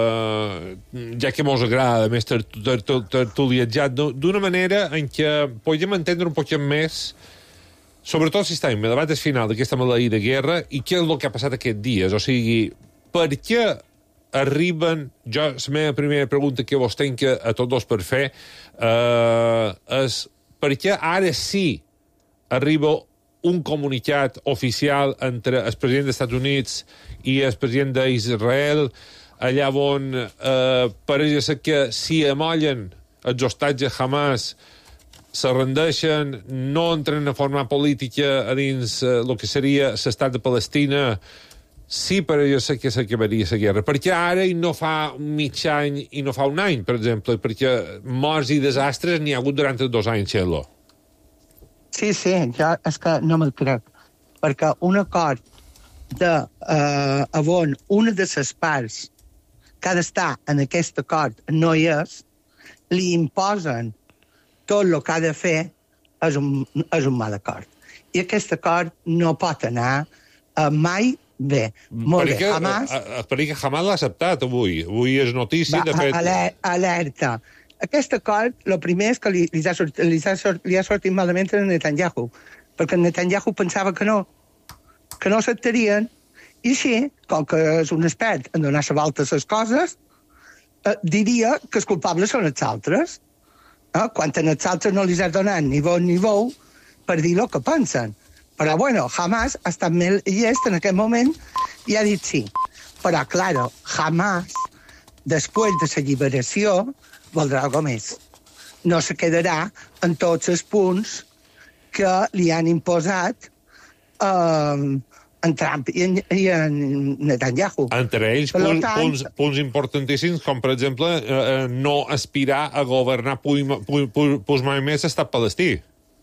Speaker 4: uh, ja que mos agrada més tertuliatjar, d'una manera en què podem entendre un poc més, sobretot si estem a debat final d'aquesta maleïda guerra, i què és el que ha passat aquests dies. O sigui, per què arriben... Jo, la meva primera pregunta que vos tenc a tots dos per fer uh, és per què ara sí arriba un comunicat oficial entre el president dels Estats Units i el president d'Israel, allà on eh, pareix ser que si amollen els hostatges Hamas se rendeixen, no entren a formar política a dins el eh, que seria l'estat de Palestina, sí, però jo sé que s'acabaria la guerra. Perquè ara i no fa mig any i no fa un any, per exemple, perquè morts i desastres n'hi ha hagut durant dos anys, Txelo.
Speaker 17: Sí, sí, jo és que no me'l crec. Perquè un acord de eh, on una de les parts que ha d'estar en aquest acord no hi és, li imposen tot el que ha de fer és un, és un mal acord. I aquest acord no pot anar eh, mai bé. Molt
Speaker 4: perquè,
Speaker 17: bé, Hamas...
Speaker 4: Perquè Hamas l'ha acceptat avui. Avui és notícia,
Speaker 17: va,
Speaker 4: de fet...
Speaker 17: Aler, alerta. Aquest acord, el primer és que li, li, ha sortit, li, ha sortit, li ha sortit malament a Netanyahu, perquè Netanyahu pensava que no, que no acceptarien, i així, com que és un expert en donar-se volta a les coses, eh, diria que els culpables són els altres. Eh? Quan a els altres no li has donat ni bo ni bou per dir el que pensen. Però, bueno, Hamas ha estat més llest en aquest moment i ha dit sí. Però, claro, Hamas, després de la lliberació, voldrà alguna més. No se quedarà en tots els punts que li han imposat eh, en Trump i en, i en Netanyahu.
Speaker 4: Entre ells,
Speaker 17: Per
Speaker 4: punts,
Speaker 17: tant,
Speaker 4: punts, punts importantíssims, com, per exemple, eh, no aspirar a governar pui, pui, pui, pui mai més l'estat palestí.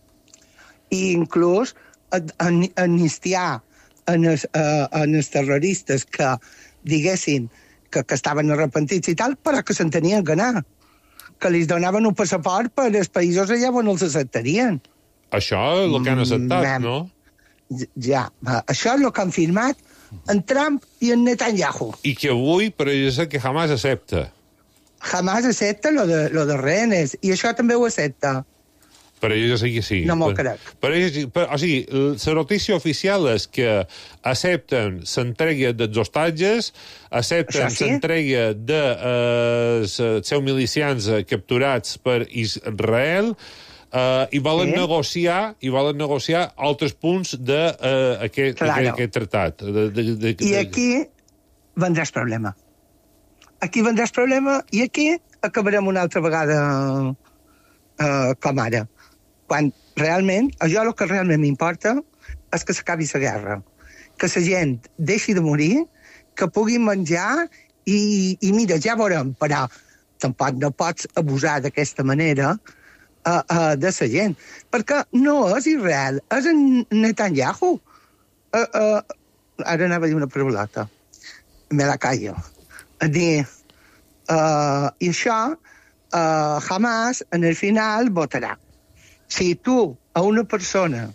Speaker 17: I inclús amnistiar en els, eh, en els terroristes que diguessin que, que estaven arrepentits i tal, però que se'n tenien que anar. Que li donaven un passaport per als països allà on els acceptarien.
Speaker 4: Això és el que han acceptat,
Speaker 17: Mm,
Speaker 4: no?
Speaker 17: Ja, va. Això és el que han firmat en Trump i en Netanyahu.
Speaker 4: I que avui, però jo sé que Hamas accepta.
Speaker 17: Hamas accepta lo de, lo de rehenes, i això també ho accepta.
Speaker 4: Però jo ja sé que sí.
Speaker 17: No m'ho
Speaker 4: però,
Speaker 17: crec.
Speaker 4: Però, però, o sigui, la notícia oficial és que accepten l'entrega dels hostatges, accepten
Speaker 17: sí?
Speaker 4: l'entrega de eh, els seus milicians capturats per Israel, Uh, i volen
Speaker 17: Sí.
Speaker 4: negociar i volen negociar altres punts d'aquest uh, aquest,
Speaker 17: Claro.
Speaker 4: aquest, aquest tractat. De, de, de,
Speaker 17: I aquí vendrà el problema. Aquí vendrà el problema i aquí acabarem una altra vegada uh, com ara. Quan realment, això el que realment m'importa és que s'acabi la guerra. Que la gent deixi de morir, que puguin menjar i, i mira, ja veurem, però tampoc no pots abusar d'aquesta manera Uh, uh, de la gent. Perquè no és Israel, és en Netanyahu. Uh, uh, ara anava a dir una paraulota. Me la callo. A dir, uh, i això, uh, Hamas, en el final, votarà. Si tu, a una persona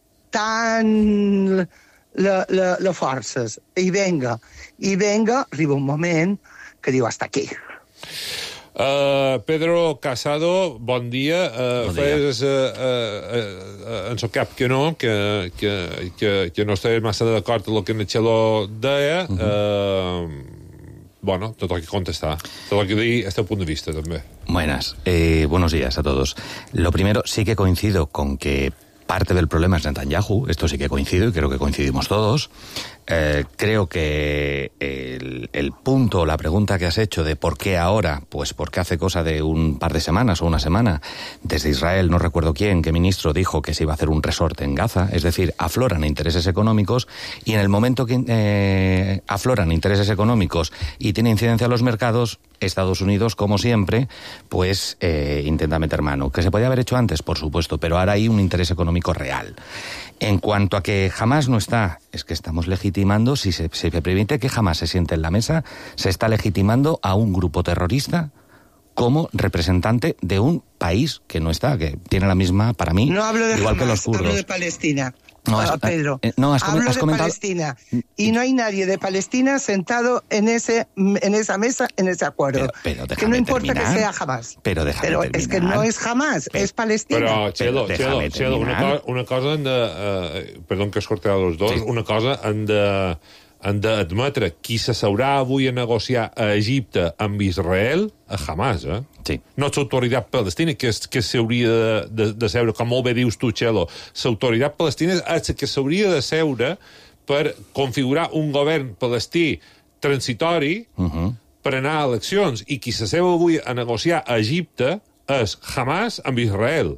Speaker 17: tan la, la, la forces, i venga, i venga, arriba un moment que diu, hasta aquí.
Speaker 4: Uh, Pedro Casado, bon dia. Uh,
Speaker 15: Bon dia.
Speaker 4: Fes uh, uh, uh, en el cap que no, que, que, que, que no estaré massa d'acord amb el que en Txelo deia. Uh -huh. uh, bueno, te toca contestar. Te toca dir este punto de vista, també.
Speaker 15: Buenas. Eh, buenos días a todos. Lo primero, sí que coincido con que parte del problema es Netanyahu. Esto sí que coincido y creo que coincidimos todos. Eh, creo que el, el punto, la pregunta que has hecho de por qué ahora, pues porque hace cosa de un par de semanas o una semana, desde Israel, no recuerdo quién, qué ministro dijo que se iba a hacer un resorte en Gaza, es decir, afloran intereses económicos y en el momento que eh, afloran intereses económicos y tiene incidencia en los mercados, Estados Unidos, como siempre, pues eh, intenta meter mano. Que se podía haber hecho antes, por supuesto, pero ahora hay un interés económico real. En cuanto a que jamás no está, es que estamos legitimando, si se, si se permite que jamás se siente en la mesa, se está legitimando a un grupo terrorista como representante de un país que no está, que tiene la misma, para mí,
Speaker 17: No hablo de
Speaker 15: igual
Speaker 17: Hamas,
Speaker 15: que los kurdos.
Speaker 17: hablo de Palestina.
Speaker 15: No, has-
Speaker 17: Ah, Pedro,
Speaker 15: eh, no, has com-
Speaker 17: hablo
Speaker 15: has
Speaker 17: de
Speaker 15: comentado-
Speaker 17: Palestina. Y no hay nadie de Palestina sentado en ese en esa mesa, en ese acuerdo.
Speaker 15: Pero- pero
Speaker 17: que
Speaker 15: déjame
Speaker 17: no importa
Speaker 15: terminar.
Speaker 17: que sea jamás.
Speaker 15: Però déjame
Speaker 17: Pero
Speaker 15: terminar.
Speaker 17: es que no es jamás, es Palestina.
Speaker 4: Però, Txelo,
Speaker 15: Però
Speaker 4: Txelo,
Speaker 15: déjame
Speaker 4: Txelo, una,
Speaker 15: terminar.
Speaker 4: co una cosa han de... Uh, perdó que has cortat els dos.
Speaker 15: Sí.
Speaker 4: Una cosa han de han d'admetre qui se s'haurà avui a negociar a Egipte amb Israel a Hamas, eh?
Speaker 15: Sí.
Speaker 4: No l'autoritat palestina, que, és, que s'hauria de, de, de seure, com molt bé dius tu, Txelo. L'autoritat palestina és que s'hauria de seure per configurar un govern palestí transitori
Speaker 15: Uh -huh.
Speaker 4: per anar a eleccions. I qui se seu avui a negociar a Egipte és Hamas amb Israel.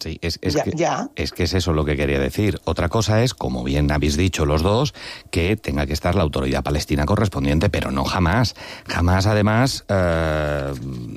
Speaker 15: Sí, es, es,
Speaker 17: ya,
Speaker 15: que,
Speaker 17: ya.
Speaker 15: es que es eso lo que quería decir. Otra cosa es, como bien habéis dicho los dos, que tenga que estar la autoridad palestina correspondiente, pero no jamás. Jamás, además, eh,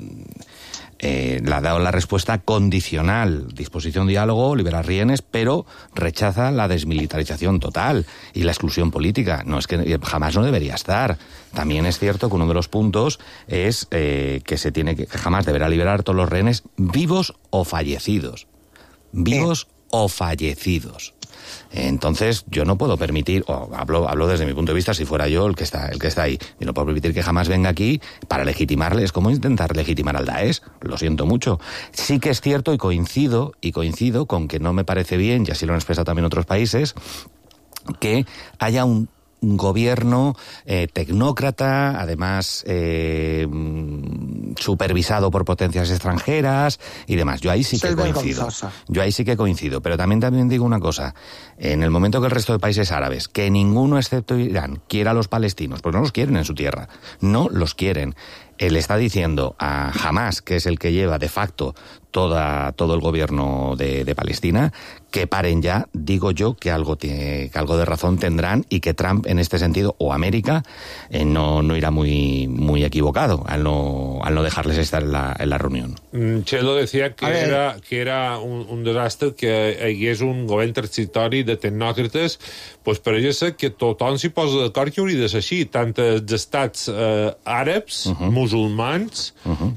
Speaker 15: eh, le ha dado la respuesta condicional, disposición, diálogo, liberar rehenes, pero rechaza la desmilitarización total y la exclusión política. No, es que jamás no debería estar. También es cierto que uno de los puntos es eh, que se tiene que, que jamás deberá liberar todos los rehenes vivos o fallecidos. Vivos eh. o fallecidos. Entonces, yo no puedo permitir, o hablo, hablo desde mi punto de vista, si fuera yo el que está, el que está ahí, yo no puedo permitir que jamás venga aquí para legitimarle. Es como intentar legitimar al Daesh, lo siento mucho. Sí que es cierto y coincido, y coincido con que no me parece bien, y así lo han expresado también otros países, que haya un un gobierno eh, tecnócrata, además eh, supervisado por potencias extranjeras y demás. Yo ahí sí que coincido. Yo ahí sí que coincido. Pero también, también digo una cosa. En el momento que el resto de países árabes, que ninguno excepto Irán, quiera a los palestinos, pues no los quieren en su tierra. No los quieren. Él está diciendo a Hamás, que es el que lleva de facto toda, todo el gobierno de, de Palestina, que paren ya. Digo yo que algo, tiene, que algo de razón tendrán y que Trump, en este sentido, o América, eh, no, no irá muy, muy equivocado al no, al no dejarles estar en la, en la reunión.
Speaker 4: Chelo decía que era, que era un, un desastre que hi hagués un govern transitori de tecnòcrates, pues per ella sé que tothom s'hi posa d'acord que hauria de ser així, tant els estats eh, àrabs, uh-huh. musulmans, uh-huh.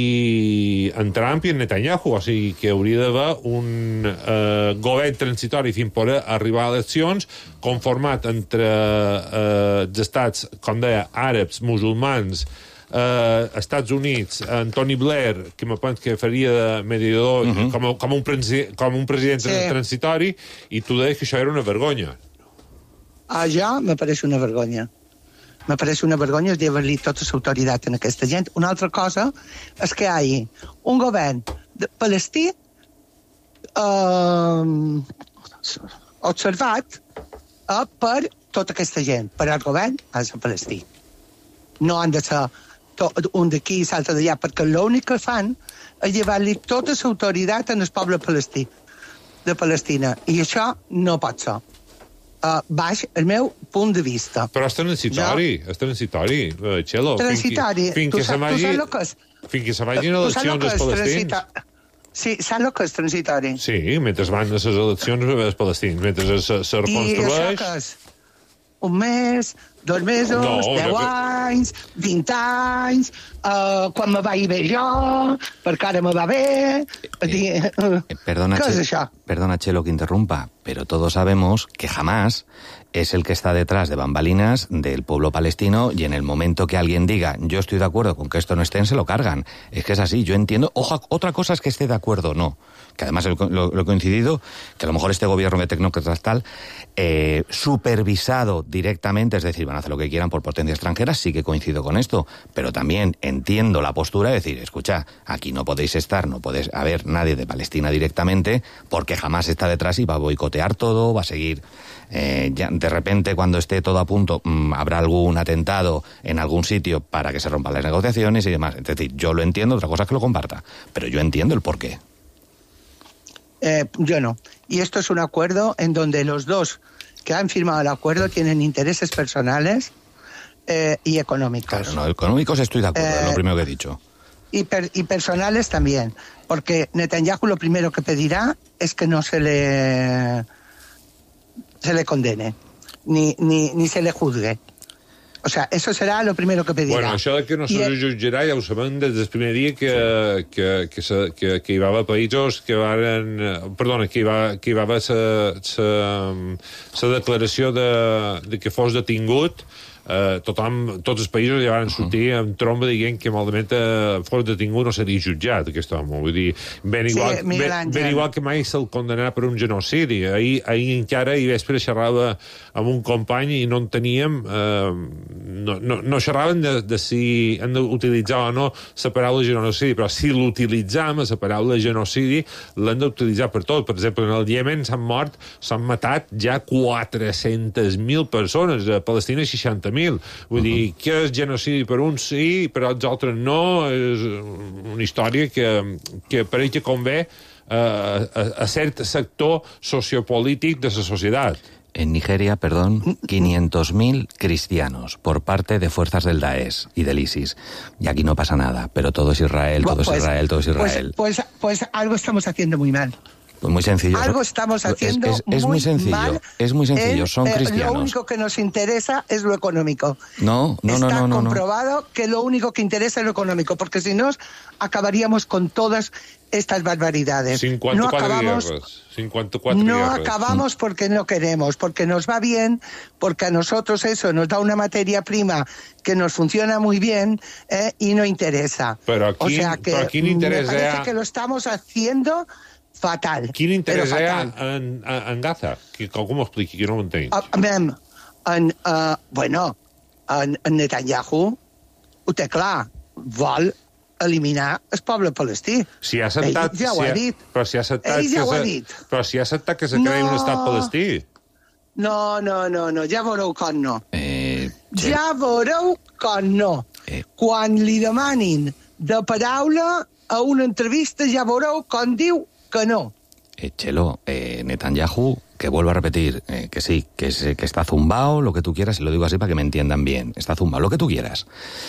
Speaker 4: i en Trump i en Netanyahu, o sigui que hauria d'haver un eh, govern transitori fins per arribar a eleccions conformat entre eh, els estats, com deia, àrabs, musulmans, Uh, Estats Units, en Tony Blair, que me penso que faria de mediador uh-huh. com, a, com, un presi com un president sí. transitori, i tu deies que això era una vergonya.
Speaker 17: Allò me pareix una vergonya. Me pareix una vergonya llevar-li tota l'autoritat a aquesta gent. Una altra cosa és que hi hagi un govern de palestí uh, observat uh, per tota aquesta gent, per al govern ha de ser palestí. No han de ser un d'aquí i l'altre d'allà, perquè l'únic que fan és llevar-li tota l'autoritat en el poble palestí, de Palestina, i això no pot ser. Uh, baix el meu punt de vista.
Speaker 4: Però és transitori, jo... és transitori, uh, Chelo.
Speaker 17: Transitori.
Speaker 4: Fins que se vagin eleccions als palestins.
Speaker 17: Sí, saps el que és transitori?
Speaker 4: Sí, mentre van les eleccions als palestins, mentre se, se reconstrueix...
Speaker 17: I això que és? Un mes, dos mesos, no, deu no, anys, vint anys, uh, quan me vagi bé jo, perquè ara me va bé... Eh,
Speaker 15: eh, perdona,
Speaker 17: ¿Qué
Speaker 15: Che,
Speaker 17: es això?
Speaker 15: Perdona, Chelo, que interrumpa, pero todos sabemos que jamás es el que está detrás de bambalinas del pueblo palestino, y en el momento que alguien diga yo estoy de acuerdo con que esto no estén, se lo cargan. Es que es así, yo entiendo. Ojo, otra cosa es que esté de acuerdo o no, que además lo, lo he coincidido, que a lo mejor este gobierno de tecnócratas tal, eh, supervisado directamente, es decir, van a hacer lo que quieran por potencia extranjera, sí que coincido con esto, pero también entiendo la postura de decir, escucha, aquí no podéis estar, no puede haber nadie de Palestina directamente, porque jamás está detrás y va a boicotear todo, va a seguir... Eh, ya, de repente, cuando esté todo a punto, mmm, habrá algún atentado en algún sitio para que se rompan las negociaciones y demás. Es decir, yo lo entiendo, otra cosa es que lo comparta, pero yo entiendo el porqué.
Speaker 17: Eh, yo no. Y esto es un acuerdo en donde los dos que han firmado el acuerdo tienen intereses personales eh, y económicos.
Speaker 15: Claro, no, económicos estoy de acuerdo, eh, es lo primero que he dicho.
Speaker 17: Y, per, y personales también, porque Netanyahu lo primero que pedirá es que no se le... se le condene, ni, ni, ni se le juzgue. O sea, eso será lo primero que pedirà.
Speaker 4: Bueno, això de que no se el... jutjarà ja ho sabem des del primer dia que, que, que, se, que, que hi va haver països que van... Perdona, que hi va, que hi va haver la declaració de, de que fos detingut. Uh, tothom, tots els països ja van sortir amb tromba dient que malament uh, fos detingut no seria jutjat aquest home, vull dir, ben igual, sí, ben, ben igual que mai se'l condemnarà per un genocidi. Ahir, ahir encara i vespre xerrava amb un company i no en teníem uh, no, no, no xerraven de, de si han d'utilitzar o no la paraula genocidi, però si l'utilitzam, la paraula genocidi l'han d'utilitzar per tot. Per exemple, en el Iemen s'han mort, s'han matat ja quatre-centes mil persones, a Palestina seixanta mil. Vull uh-huh. dir, que és genocidi per uns sí, per als altres no. És una història que, que per ell que convé a, a, a cert sector sociopolític de la societat.
Speaker 15: En Nigeria, perdón, quinientos mil cristianos por parte de fuerzas del Daesh y del ISIS. Y aquí no pasa nada, pero todo es Israel, todo
Speaker 17: pues,
Speaker 15: es Israel, todo es Israel.
Speaker 17: Pues, pues, pues algo estamos haciendo muy mal.
Speaker 15: Pues muy sencillo.
Speaker 17: Algo estamos haciendo
Speaker 15: es, es, es
Speaker 17: muy,
Speaker 15: muy sencillo,
Speaker 17: mal.
Speaker 15: Es muy sencillo, son
Speaker 17: eh,
Speaker 15: cristianos.
Speaker 17: Lo único que nos interesa es lo económico.
Speaker 15: No, no, no,
Speaker 17: Está
Speaker 15: no, no.
Speaker 17: Está comprobado que lo único que interesa es lo económico, porque si no, acabaríamos con todas estas barbaridades.
Speaker 4: cincuenta y cuatro
Speaker 17: no acabamos,
Speaker 4: guerras. cincuenta y cuatro
Speaker 17: no
Speaker 4: guerras.
Speaker 17: acabamos porque no queremos, porque nos va bien, porque a nosotros eso nos da una materia prima que nos funciona muy bien eh, y no interesa.
Speaker 4: Pero aquí,
Speaker 17: o sea que
Speaker 4: però aquí n'interessa...
Speaker 17: me parece que lo estamos haciendo fatal.
Speaker 4: Quin interès hi ha
Speaker 17: fatal.
Speaker 4: en, en Gaza? Que algú m'ho expliqui, que no ho entenc.
Speaker 17: Uh, mem, en, uh, bueno, en, en Netanyahu ho té clar, vol eliminar el poble palestí.
Speaker 4: Si ha acceptat,
Speaker 17: Ell ja ho
Speaker 4: si
Speaker 17: ha dit.
Speaker 4: Però si ha acceptat,
Speaker 17: Ell ja
Speaker 4: que
Speaker 17: ho ha
Speaker 4: se,
Speaker 17: dit.
Speaker 4: Però si ha acceptat que se
Speaker 17: No.
Speaker 4: creï un estat palestí.
Speaker 17: No, no, no, no, ja veureu com no.
Speaker 15: Eh,
Speaker 17: Ja veureu com no.
Speaker 15: Eh.
Speaker 17: Quan li demanin de paraula a una entrevista, ja veureu com diu que no.
Speaker 15: Eh, Chelo, eh, Netanyahu, que vuelvo a repetir, eh, que sí, que, es, que está zumbao, lo que tú quieras, y lo digo así para que me entiendan bien, está zumbao, lo que tú quieras.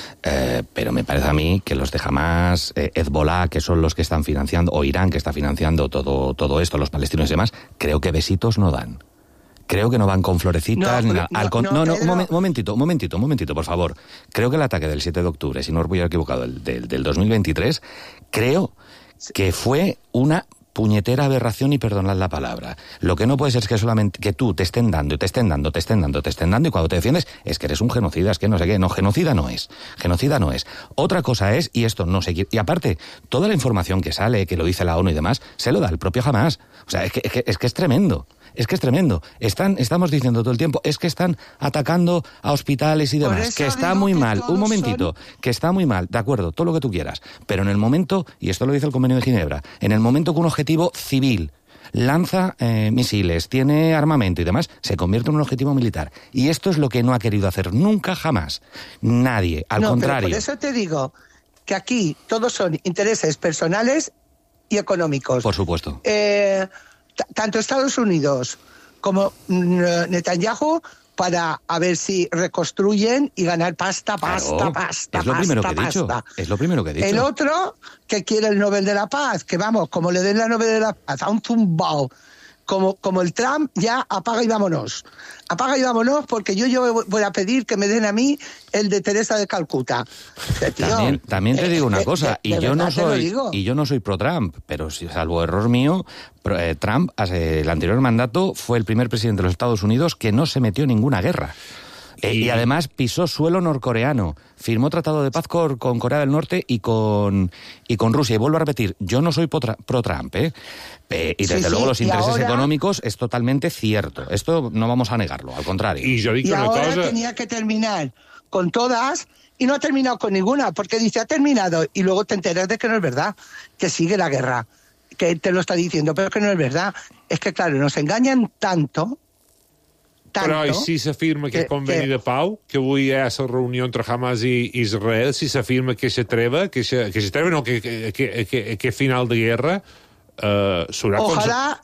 Speaker 15: Eh, pero me parece a mí que los de Hamas, eh, Hezbollah, que son los que están financiando, o Irán, que está financiando todo, todo esto, los palestinos y demás, creo que besitos no dan. Creo que no van con florecitas.
Speaker 17: No,
Speaker 15: ni nada.
Speaker 17: no,
Speaker 15: Al con...
Speaker 17: no,
Speaker 15: no, no, un
Speaker 17: Pedro.
Speaker 15: momen- momentito, un momentito, un momentito, por favor. Creo que el ataque del siete de octubre, si no os voy a equivocado, el del, del dos mil veintitrés, creo que fue una puñetera aberración, y perdonad la palabra. Lo que no puede ser es que solamente que tú te estén dando, y te estén dando, te estén dando, te estén dando, y cuando te defiendes es que eres un genocida, es que no sé qué. No, genocida no es. Genocida no es. Otra cosa es, y esto no sé qué, y aparte, toda la información que sale, que lo dice la ONU y demás, se lo da el propio Hamas. O sea, es que es, que, es, que es tremendo. Es que es tremendo. Están, estamos diciendo todo el tiempo, es que están atacando a hospitales y
Speaker 17: Por
Speaker 15: demás,
Speaker 17: eso
Speaker 15: que está
Speaker 17: digo
Speaker 15: muy
Speaker 17: que
Speaker 15: mal.
Speaker 17: todos
Speaker 15: Un momentito, que está muy mal, de acuerdo, todo lo que tú quieras. Pero en el momento, y esto lo dice el Convenio de Ginebra, en el momento que un objetivo civil lanza eh, misiles, tiene armamento y demás, se convierte en un objetivo militar. Y esto es lo que no ha querido hacer nunca jamás nadie. Al
Speaker 17: no,
Speaker 15: contrario.
Speaker 17: Pero por eso te digo que aquí todos son intereses personales y económicos.
Speaker 15: Por supuesto.
Speaker 17: Eh, t- tanto Estados Unidos como mm, Netanyahu para a ver si reconstruyen y ganar pasta, pasta,
Speaker 15: Claro,
Speaker 17: pasta,
Speaker 15: es lo
Speaker 17: pasta,
Speaker 15: primero que he dicho.
Speaker 17: pasta.
Speaker 15: Es lo primero que he dicho.
Speaker 17: El otro que quiere el Nobel de la Paz, que vamos, como le den la Nobel de la Paz a un zumbao, como, como el Trump, ya apaga y vámonos. Apaga y vámonos porque yo, yo voy a pedir que me den a mí el de Teresa de Calcuta. Eh, tío,
Speaker 15: También, también te
Speaker 17: eh,
Speaker 15: digo una
Speaker 17: de-
Speaker 15: cosa,
Speaker 17: de-
Speaker 15: y
Speaker 17: de
Speaker 15: yo no
Speaker 17: verdad te lo
Speaker 15: soy
Speaker 17: digo.
Speaker 15: y yo no soy pro Trump, pero si salvo error mío, pro- eh, Trump, hace el anterior mandato, fue el primer presidente de los Estados Unidos que no se metió en ninguna guerra. Eh, y... y además pisó suelo norcoreano, firmó tratado de paz con, con Corea del Norte y con y con Rusia. Y vuelvo a repetir, yo no soy pro-Trump, ¿eh? Eh, y desde
Speaker 17: Sí,
Speaker 15: luego
Speaker 17: sí,
Speaker 15: los
Speaker 17: y
Speaker 15: intereses
Speaker 17: ahora-
Speaker 15: económicos es totalmente cierto. Esto no vamos a negarlo, al contrario.
Speaker 4: Y yo digo
Speaker 17: Y
Speaker 4: una
Speaker 17: ahora
Speaker 4: cosa...
Speaker 17: tenía que terminar con todas y no ha terminado con ninguna, porque dice, ha terminado, y luego te enteras de que no es verdad, que sigue la guerra, que te lo está diciendo, pero que no es verdad. Es que, claro, nos engañan tanto, tanto...
Speaker 4: Però i si s'afirma que,
Speaker 17: que-
Speaker 4: que conveni
Speaker 17: que-
Speaker 4: de pau, que avui hi ha la reunió entre Hamas i Israel, si s'afirma que se treva, que se, que se treva, no, que, que, que, que, que final de guerra, eh, s'haurà...
Speaker 17: Ojalá,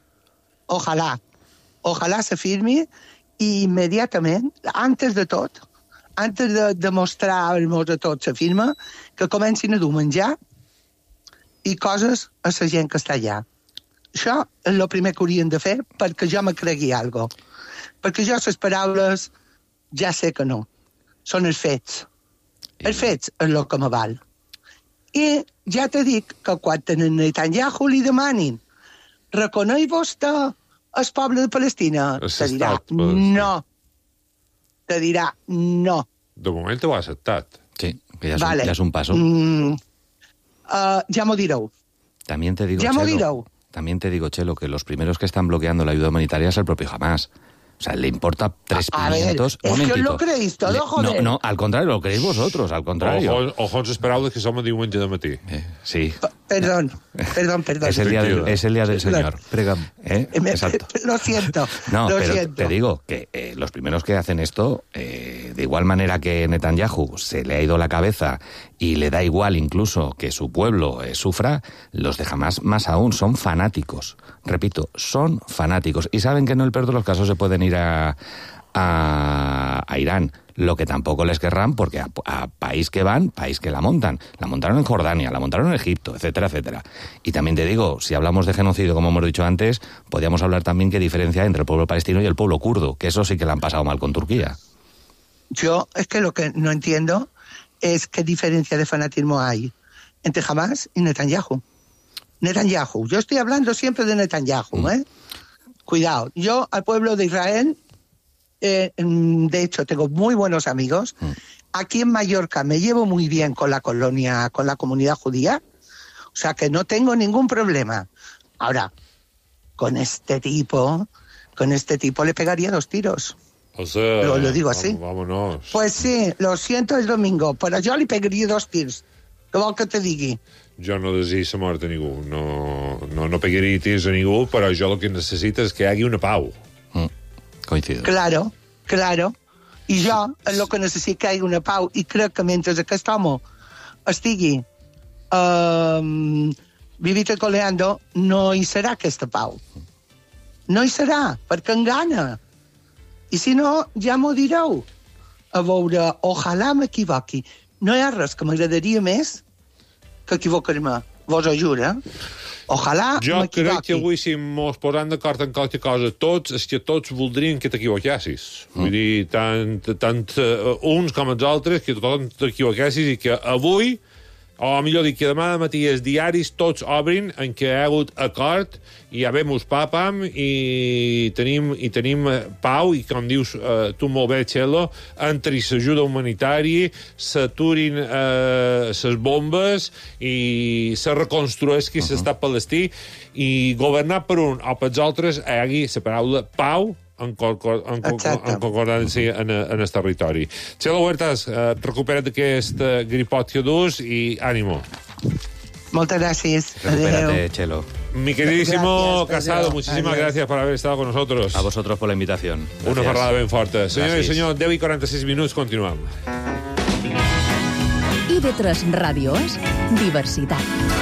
Speaker 17: ojalá, ojalá se firme i immediatament, antes de tot, antes de demostrar-nos de tot se firma, que comencin a dur menjar i coses a la gent que està allà. Això és el primer que haurien de fer perquè jo me cregui alguna cosa. Perquè jo les paraules ja sé que no. Són els fets. Els fets és el que me val. I ja te dic que quan a Netanyahu li demanin reconeix vostè el poble de Palestina,
Speaker 4: És
Speaker 17: te dirà
Speaker 4: estat, pues,
Speaker 17: no. Te dirà no.
Speaker 4: De moment ho ha acceptat.
Speaker 15: Sí, que ya es,
Speaker 17: Vale.
Speaker 15: un, ya es un paso.
Speaker 17: Mm, uh, ja m'ho direu.
Speaker 15: También te digo,
Speaker 17: Ja m'ho
Speaker 15: Chelo,
Speaker 17: direu.
Speaker 15: también te digo, Chelo, que los primeros que están bloqueando la ayuda humanitaria es el propio Hamas. O sea, le importa tres
Speaker 17: A ver,
Speaker 15: pimientos.
Speaker 17: es
Speaker 15: Un
Speaker 17: que os
Speaker 15: momentito.
Speaker 17: lo creéis todo,
Speaker 15: Le-
Speaker 17: joder.
Speaker 15: No, no, al contrario, lo creéis vosotros, al contrario.
Speaker 4: Ojo, ojo amb les paraules que som a diumenge de matí.
Speaker 15: Eh, sí.
Speaker 17: Perdón, perdón, perdón.
Speaker 15: Es el día del, es el día del Señor.
Speaker 5: Pregam.
Speaker 15: ¿Eh? Exacto.
Speaker 17: Lo siento,
Speaker 15: No,
Speaker 17: lo
Speaker 15: pero
Speaker 17: siento.
Speaker 15: te digo que eh, los primeros que hacen esto, eh, de igual manera que Netanyahu se le ha ido la cabeza y le da igual incluso que su pueblo eh, sufra, los de Hamás más aún son fanáticos. Repito, son fanáticos. Y saben que en el peor de los casos se pueden ir a, a, a Irán. Lo que tampoco les querrán, porque a, a país que van, país que la montan. La montaron en Jordania, la montaron en Egipto, etcétera, etcétera. Y también te digo, si hablamos de genocidio, como hemos dicho antes, podríamos hablar también qué diferencia hay entre el pueblo palestino y el pueblo kurdo, que eso sí que la han pasado mal con Turquía.
Speaker 17: Yo es que lo que no entiendo es qué diferencia de fanatismo hay entre Hamás y Netanyahu. Netanyahu, yo estoy hablando siempre de Netanyahu, mm. ¿eh? Cuidado, yo al pueblo de Israel... Eh, de hecho, tengo muy buenos amigos. Mm. Aquí en Mallorca me llevo muy bien con la colonia, con la comunidad judía. O sea que no tengo ningún problema. Ahora, con este tipo, con este tipo le pegaría dos tiros.
Speaker 4: O sea,
Speaker 17: lo, lo digo así.
Speaker 4: Vámonos.
Speaker 17: Pues sí, lo siento, es domingo, però jo li pegaria dos tirs. Què vol que te digui?
Speaker 4: Jo no desitjo la mort a ningú. No, no, no pegaria tirs a ningú, però jo el que necessito és que hi hagi una pau.
Speaker 15: Mm. Coincido.
Speaker 17: Claro, claro. I jo, el que necessito que hi hagi una pau, i crec que mentre aquest home estigui um, vivit i coleando, no hi serà aquesta pau. No hi serà, perquè en gana. I si no, ja m'ho direu. A veure, ojalà m'equivoqui. No hi ha res que m'agradaria més que equivocar-me. Vos ho juro, eh? Ojalà
Speaker 4: jo
Speaker 17: m'equivoqui.
Speaker 4: crec que avui, si mos posem d'acord en qualque cosa tots, és que tots voldrien que t'equivoquessis. Mm. Vull dir, tant, tant uh, uns com els altres, que tothom t'equivoquessis i que avui, o millor dir, que demà de matí els diaris tots obrin en què hi ha hagut acord i ja vemos papam i tenim, i tenim pau i, com dius uh, tu molt bé, Txelo, entri l'ajuda humanitària, s'aturin les uh, bombes i se reconstrueixi uh -huh. l'estat palestí i governar per un o pels altres hi hagi la paraula pau en, concor en, en concordància en, en el territori. Txelo Huertas, eh, recupera't d'aquest gripot que dus i ànimo.
Speaker 17: Moltes gràcies.
Speaker 15: Recupérate, Txelo.
Speaker 4: Mi queridísimo
Speaker 17: Gracias,
Speaker 4: Casado,
Speaker 17: adiós.
Speaker 4: muchísimas
Speaker 17: Adiós.
Speaker 4: gracias por haber estado con nosotros.
Speaker 15: A vosotros por la invitación. Gracias.
Speaker 4: Una parlada ben forta. Senyor i
Speaker 15: Gràcies.
Speaker 4: senyor, deu i quaranta-sis minuts, continuem.
Speaker 2: I V tres Ràdio és diversitat.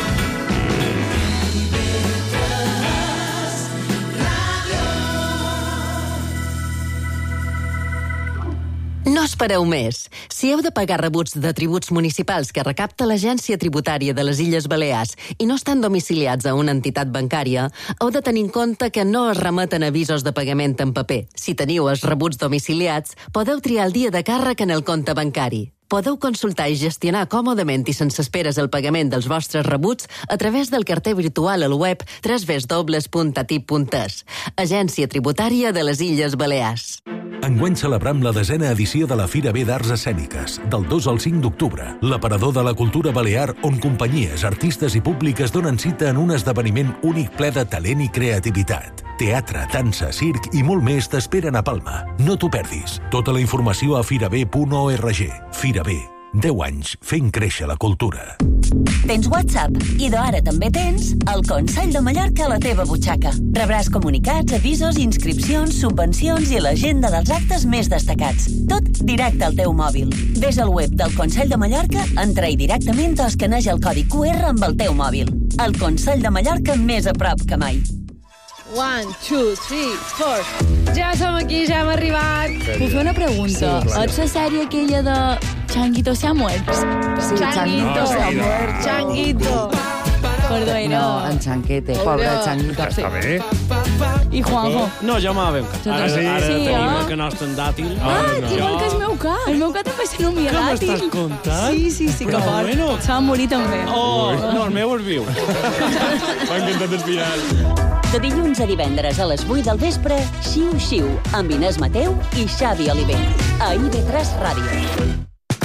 Speaker 18: No espereu més. Si heu de pagar rebuts de tributs municipals que recapta l'Agència Tributària de les Illes Balears i no estan domiciliats a una entitat bancària, heu de tenir en compte que no es remeten avisos de pagament en paper. Si teniu els rebuts domiciliats, podeu triar el dia de càrrec en el compte bancari. Podeu consultar i gestionar còmodament i sense esperes el pagament dels vostres rebuts a través del carter virtual al web w w w punt a t i p punt e s. Agència Tributària de les Illes Balears.
Speaker 19: Enguany celebram la desena edició de la Fira B d'Arts Escèniques, del dos al cinc d'octubre, l'aparador de la cultura balear on companyies, artistes i públiques donen cita en un esdeveniment únic ple de talent i creativitat. Teatre, dansa, circ i molt més t'esperen a Palma. No t'ho perdis. Tota la informació a firab punt org. Fira B. deu anys fent créixer la cultura.
Speaker 3: Tens WhatsApp i d'ara també tens el Consell de Mallorca a la teva butxaca. Rebràs comunicats, avisos, inscripcions, subvencions i l'agenda dels actes més destacats. Tot directe al teu mòbil. Ves al web del Consell de Mallorca, entra-hi directament o escaneja el codi Q R amb el teu mòbil. El Consell de Mallorca més a prop que mai.
Speaker 7: One, two, three, four. Ja som aquí, ja hem arribat.
Speaker 20: Puc fer una pregunta?
Speaker 7: Sí,
Speaker 20: Ets la sèrie aquella de Changuito se ha muerto?
Speaker 7: Sí, Changuito se ha muerto. Changuito. Perdó, era...
Speaker 21: No, en Chanquete, pobre Changuito.
Speaker 4: Està bé.
Speaker 20: I Juanjo?
Speaker 22: No, jo m'ha ben cat. Ara sí, ara
Speaker 20: Sí,
Speaker 22: tenim
Speaker 20: eh?
Speaker 22: el que nostre en dàtil.
Speaker 20: Ah, igual que el meu cat. El meu cat també se n'ho
Speaker 22: Què
Speaker 20: dàtil.
Speaker 22: m'estàs contant?
Speaker 20: Sí, sí, sí, que
Speaker 22: Però
Speaker 20: fort.
Speaker 22: bueno.
Speaker 20: Se va morir també.
Speaker 22: Oh, no, el meu és viu. M'ha encantat el final.
Speaker 3: De dilluns a divendres a les vuit del vespre, Xiu Xiu, amb Inés Mateu i Xavi Oliver. A I V tres Ràdio.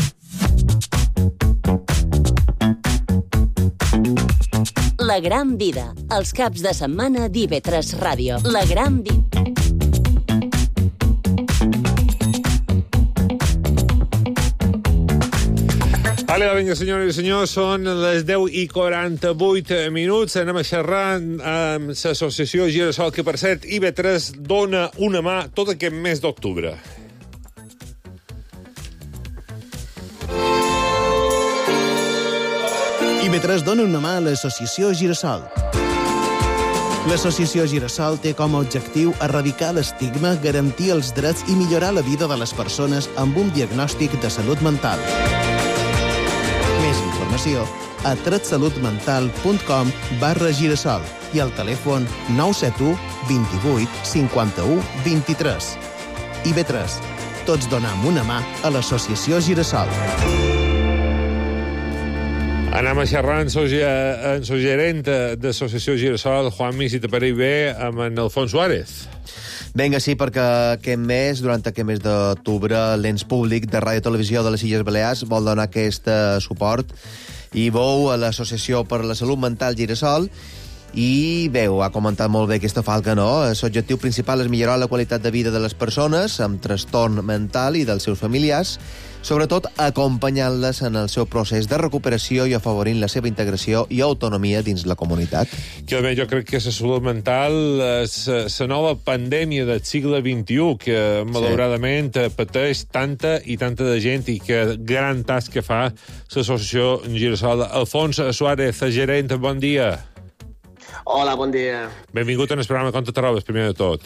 Speaker 3: La gran vida. Els caps de setmana d'I V tres Ràdio. La gran vida.
Speaker 4: Vale, vinga, senyores i senyors, són les deu i quaranta-vuit minuts. Anem a xerrar amb l'associació Girasol, que, per cert, I B tres dona una mà tot aquest mes d'octubre.
Speaker 11: I B tres dona una mà a l'associació Girasol. L'associació Girasol té com a objectiu erradicar l'estigma, garantir els drets i millorar la vida de les persones amb un diagnòstic de salut mental. Més informació a tretsalutmental.com barra girasol i al telèfon nou set u, vint-i-vuit, cinquanta-u, vint-i-tres. I B tres. Tots donem una mà a l'associació Girasol.
Speaker 4: Anem a xerrar amb el gerent de l'Associació Girasol, Juanmi, si te pareix bé, amb en Alfons Suárez.
Speaker 5: Vinga, sí, perquè aquest mes, durant aquest mes d'octubre, l'ens públic de Ràdio i Televisió de les Illes Balears vol donar aquest suport i veu a l'Associació per la Salut Mental Girasol i, bé, ho ha comentat molt bé aquesta falca, no? L'objectiu principal és millorar la qualitat de vida de les persones amb trastorn mental i dels seus familiars, sobretot acompanyant-les en el seu procés de recuperació i afavorint la seva integració i autonomia dins la comunitat.
Speaker 4: Que bé, jo crec que la salut mental és la nova pandèmia del segle vint-i-u, que malauradament sí. pateix tanta i tanta de gent i que gran tasca fa l'associació Girasol. Alfons Suárez, gerent, bon dia.
Speaker 1: Hola, bon dia.
Speaker 4: Benvingut en el programa. Com te trobes, primer de tot?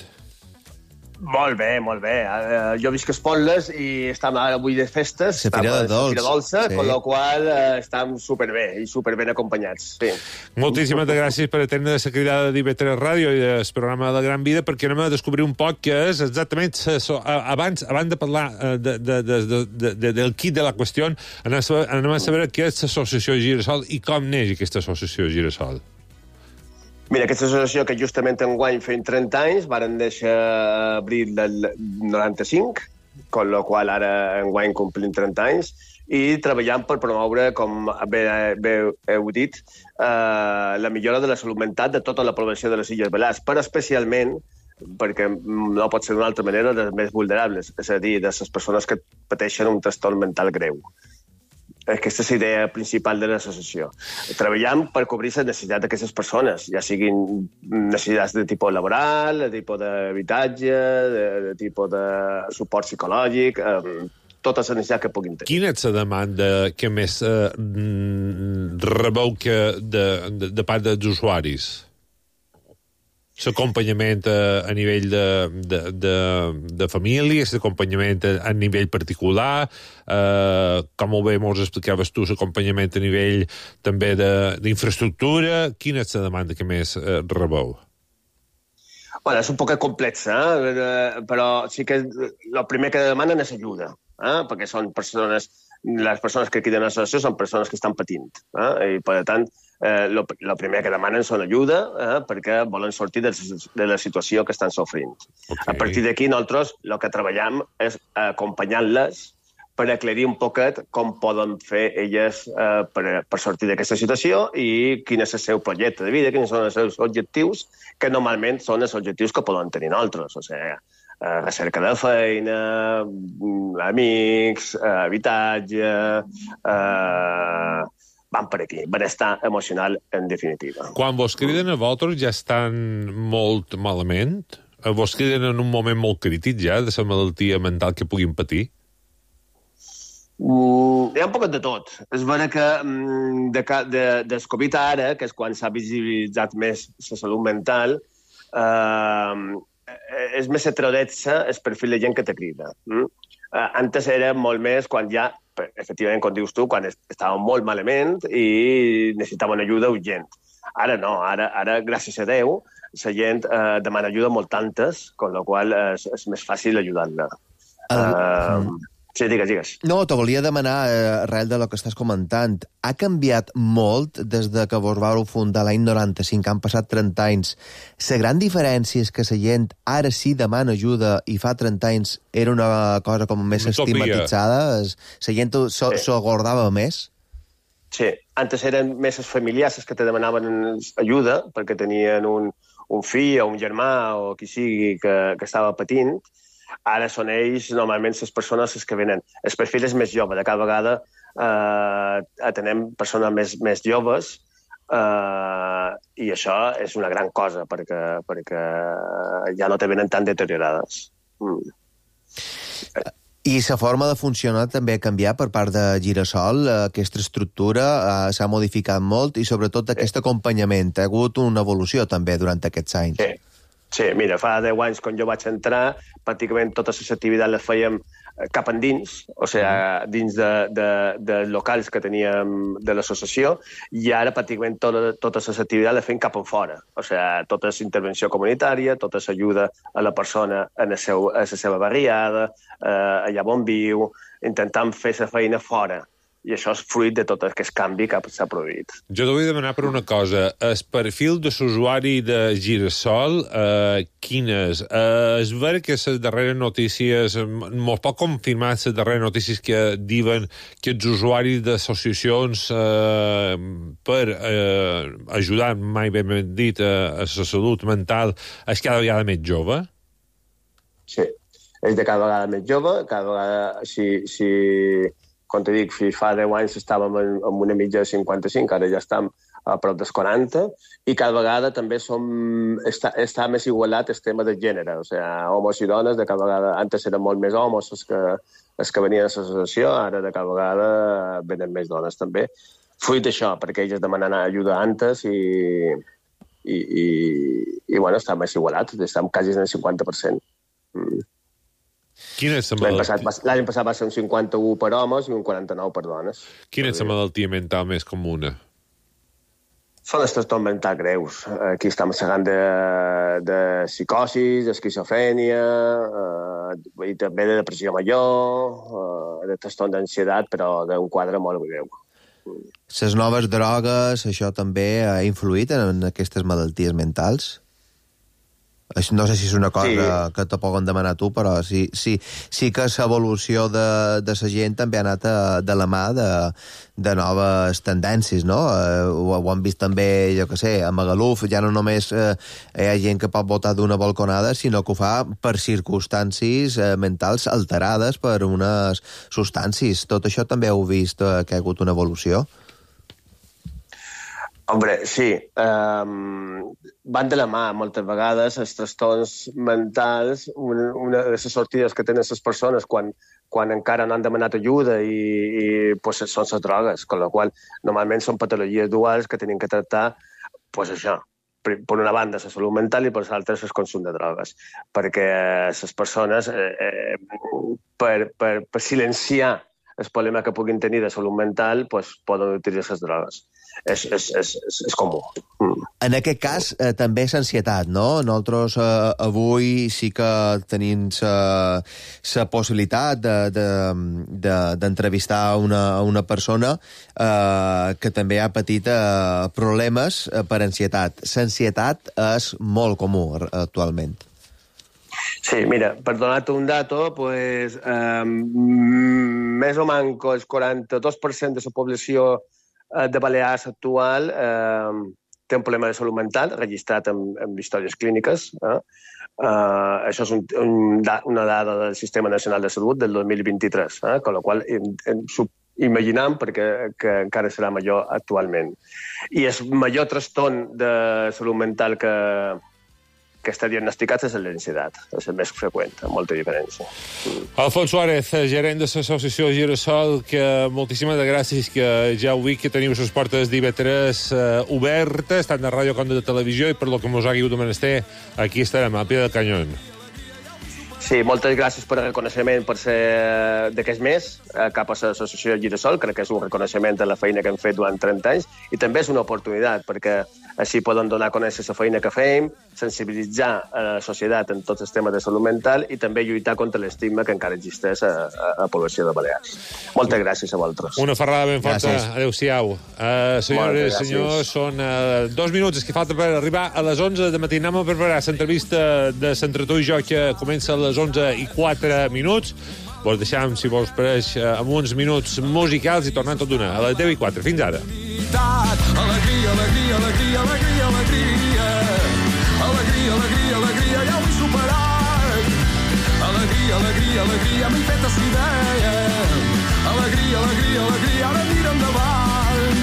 Speaker 1: Molt bé, molt bé. Uh, jo visc a Espotles i estem ara avui de festes.
Speaker 5: La Fira de Dolç.
Speaker 1: Fira Dolça, sí. Con la qual uh, estem superbé i superben acompanyats. Sí.
Speaker 4: Moltíssimes gràcies per atendre la cridada d'I B tres Ràdio i del programa de la Gran Vida, perquè anem a descobrir un poc que és exactament... Abans, abans de parlar de, de, de, de, de, del kit de la qüestió, anem a saber, anem a saber què és l'associació Girasol i com neix aquesta associació Girasol.
Speaker 1: Mira, aquesta associació que justament enguany feien trenta anys, varen deixar abril del noranta-cinc, con la qual ara enguany complim trenta anys, i treballant per promoure, com bé, bé heu dit, eh, la millora de la salut mental de tota la població de les Illes Balears, però especialment, perquè no pot ser d'una altra manera, dels més vulnerables, és a dir, de les persones que pateixen un trastorn mental greu. Aquesta és la idea principal de l'associació. Treballam per cobrir les necessitats d'aquestes persones, ja siguin necessitats de tipus laboral, de tipus d'habitatge, de, de tipus de suport psicològic, eh, totes les necessitats que puguin tenir.
Speaker 4: Quina és la demanda que més eh, rebeu que de, de, de part dels usuaris? L'acompanyament a, a nivell de, de, de, de família, l'acompanyament a, a nivell particular, eh, com ho bé mos explicaves tu, l'acompanyament a nivell també d'infraestructura. Quina és la demanda que més eh, rebeu?
Speaker 1: Bueno, és un poc complexa, eh? Però sí que el primer que demanen és ajuda, eh? Perquè són persones, les persones que queden a l'associació són persones que estan patint, eh? I per tant, eh, lo, lo primer que demanen són ajuda, eh? Perquè volen sortir de, de la situació que estan sofrint. Okay. A partir d'aquí, nosaltres el que treballem és acompanyant-les per aclarir un poquet com poden fer elles eh, per, per sortir d'aquesta situació i quin és el seu projecte de vida, quins són els seus objectius, que normalment són els objectius que poden tenir nosaltres. O sigui, eh, recerca de feina, amics, eh, habitatge, eh, van per aquí, benestar emocional, en definitiva.
Speaker 4: Quan vos criden a vosaltres ja estan molt malament? Vos criden en un moment molt crític ja de la malaltia mental que puguin patir?
Speaker 1: Mm, hi ha un poc de tot. És vera que mm, de, de, des Covid ara, que és quan s'ha visibilitzat més la salut mental, eh, és més heterodoxa el perfil de gent que te crida. Mm? Eh, antes era molt més quan ja, efectivament, com dius tu, quan estàvem molt malament i necessitaven ajuda urgent. Ara no, ara, ara gràcies a Déu, la gent eh, demana ajuda molt tantes, con la qual és, és més fàcil ajudar-la. El... Uh, Sí, digues, digues.
Speaker 5: No, te volia demanar, eh, arrel de lo que estàs comentant, ha canviat molt des de que vos vau fundar l'any noranta-cinc, han passat trenta anys. La gran diferència és que la gent ara sí demana ajuda i fa trenta anys era una cosa com més estigmatitzada? La gent s'ho sí. guardava més?
Speaker 1: Sí, antes eren més els familiars que te demanaven ajuda perquè tenien un, un fill o un germà o qui sigui que, que estava patint. Ara són ells, normalment, les persones que venen. El perfil és més jove, de cada vegada eh, atenem persones més, més joves, eh, i això és una gran cosa, perquè, perquè ja no te venen tan deteriorades. Mm.
Speaker 5: I la forma de funcionar també ha canviat per part de Girasol. Aquesta estructura eh, s'ha modificat molt i, sobretot, aquest acompanyament. Ha hagut una evolució també durant aquests anys.
Speaker 1: Sí. Sí, mira, fa deu anys, quan jo vaig entrar, pràcticament totes les activitats les fèiem cap endins, o sigui, dins de, de, de locals que teníem de l'associació, i ara pràcticament tot, totes les activitats les fem cap en fora. O sigui, tota la intervenció comunitària, tota l'ajuda a la persona en el seu, a la seva barriada, eh, allà on viu, intentant fer la feina fora. I això és fruit de tot aquest canvi que s'ha produït.
Speaker 4: Jo t'ho vull demanar per una cosa. El perfil de l'usuari de Girasol, eh, quin és? Eh, és ver que les darreres notícies, mos pot confirmar les darreres notícies que diuen que els usuaris d'associacions eh, per eh, ajudar, mai ben dit, a, a la salut mental és cada vegada més jove?
Speaker 1: Sí, és de cada vegada més jove, cada vegada, si... si... Com te dic, fa deu anys estàvem en, en una mitja de cinquanta-cinc, ara ja estem a prop dels quaranta, i cada vegada també som, està, està més igualat el tema de gènere, o sigui, homes i dones, de cada vegada, antes eren molt més homes els que, els que venien a l'associació, ara de cada vegada venen més dones també. Fruit d'això, perquè ells demanen ajuda antes i, i, i, i bueno, està més igualat, estem quasi en el cinquanta per cent. Mm. L'any passat, l'any passat va ser un cinquanta-u per homes i un quaranta-nou per dones.
Speaker 4: Quina és la malaltia mental més comuna?
Speaker 1: Són els trastorns mentals greus. Aquí estem parlant de, de psicosis, d'esquizofrènia, eh, i també de depressió major, eh, de trastorn d'ansietat, però d'un quadre molt greu.
Speaker 5: Les noves drogues, això també ha influït en aquestes malalties mentals? No sé si és una cosa sí. que te poden demanar tu, però sí, sí, sí que l'evolució de, de la gent també ha anat a, de la mà de, de noves tendències, no? Eh, ho, ho hem vist també, jo què sé, a Magaluf, ja no només eh, hi ha gent que pot votar d'una balconada, sinó que ho fa per circumstàncies eh, mentals alterades per unes substàncies. Tot això també heu vist eh, que ha hagut una evolució?
Speaker 1: Hombre, sí. Um, van de la mà, moltes vegades, els trastorns mentals, una, una de les sortides que tenen les persones quan, quan encara no han demanat ajuda i, i pues, són les drogues, amb la qual normalment són patologies duals que tenen que tractar, pues, això, per, per una banda la salut mental i per l'altra el consum de drogues, perquè les persones, eh, eh, per, per, per silenciar el problema que puguin tenir de salut mental, pues, poden utilitzar les drogues. És, és, és, és comú. Mm.
Speaker 5: En aquest cas, eh, també és ansietat, no? Nosaltres eh, avui sí que tenim la possibilitat d'entrevistar de, de, una, una persona eh, que també ha patit eh, problemes eh, per ansietat. L'ansietat és molt comú actualment.
Speaker 1: Sí, mira, per donar-te un dato, pues, eh, més o manco el quaranta-dos per cent de la població de Balears actual eh, té un problema de salut mental registrat en, en històries clíniques. Eh? Eh, això és un, un, una dada del Sistema Nacional de Salut del dos mil vint-i-tres, eh? Con la qual en, en, imaginem perquè que encara serà major actualment. I el major trastorn de salut mental que, que està diagnosticat és l'ansietat, és el més freqüent, amb molta diferència. Mm.
Speaker 4: Alfons Suárez, gerent de l'associació Girasol, que moltíssimes gràcies, que ja heu vist que teniu les portes d'I V tres uh, obertes, tant de ràdio com de televisió, i per lo que mos hagueu de menester, aquí estarem, al pie del canyón.
Speaker 1: Sí, moltes gràcies per el reconeixement per ser d'aquest mes cap a l'associació Girasol. Crec que és un reconeixement de la feina que hem fet durant trenta anys i també és una oportunitat perquè així poden donar a conèixer la feina que fem, sensibilitzar a la societat en tots els temes de salut mental i també lluitar contra l'estigma que encara existeix a, a, a la població de Balears. Moltes gràcies a vosaltres.
Speaker 4: Una ferrada ben forta. Adéu-siau. Uh, senyores i senyors, són uh, dos minuts que falta per arribar a les onze de matí. Anem a preparar l'entrevista de Entre tu i jo, que comença a les onze i quatre minuts. Vos deixam, si vos pareix, amb uns minuts musicals i tornem tot d'una a les deu i quatre. Fins ara.
Speaker 8: Alegria, alegria, alegria, alegria, alegria. Alegria, alegria, alegria, ja ho he superat. Alegria. alegria, alegria, alegria, m'he fet idea. Alegria, alegria, alegria, ara mira endavant.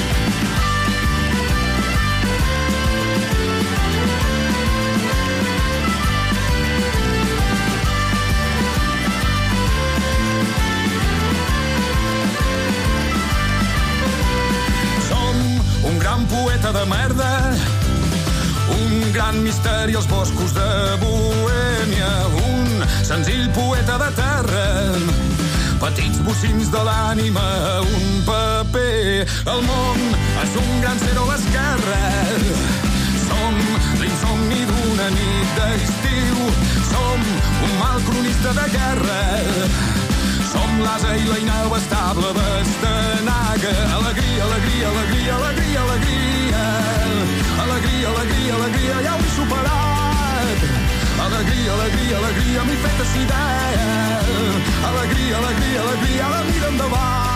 Speaker 8: Som un gran poeta de merda, un gran misteri als boscos de Bohèmia, un senzill poeta de terra, petits bocins de l'ànima, un paper. El món és un gran zero a l'esquerra. Som l'insomni d'una nit d'estiu. Som un mal cronista de guerra. Som l'asa i la inabastable pastanaga. Alegria, alegria, alegria, alegria, alegria. Alegria, alegria, alegria, ja ho he superat. Alegria, alegria, alegria, m'he fet idea. Alegria, alegria, alegria, ara mira endavant.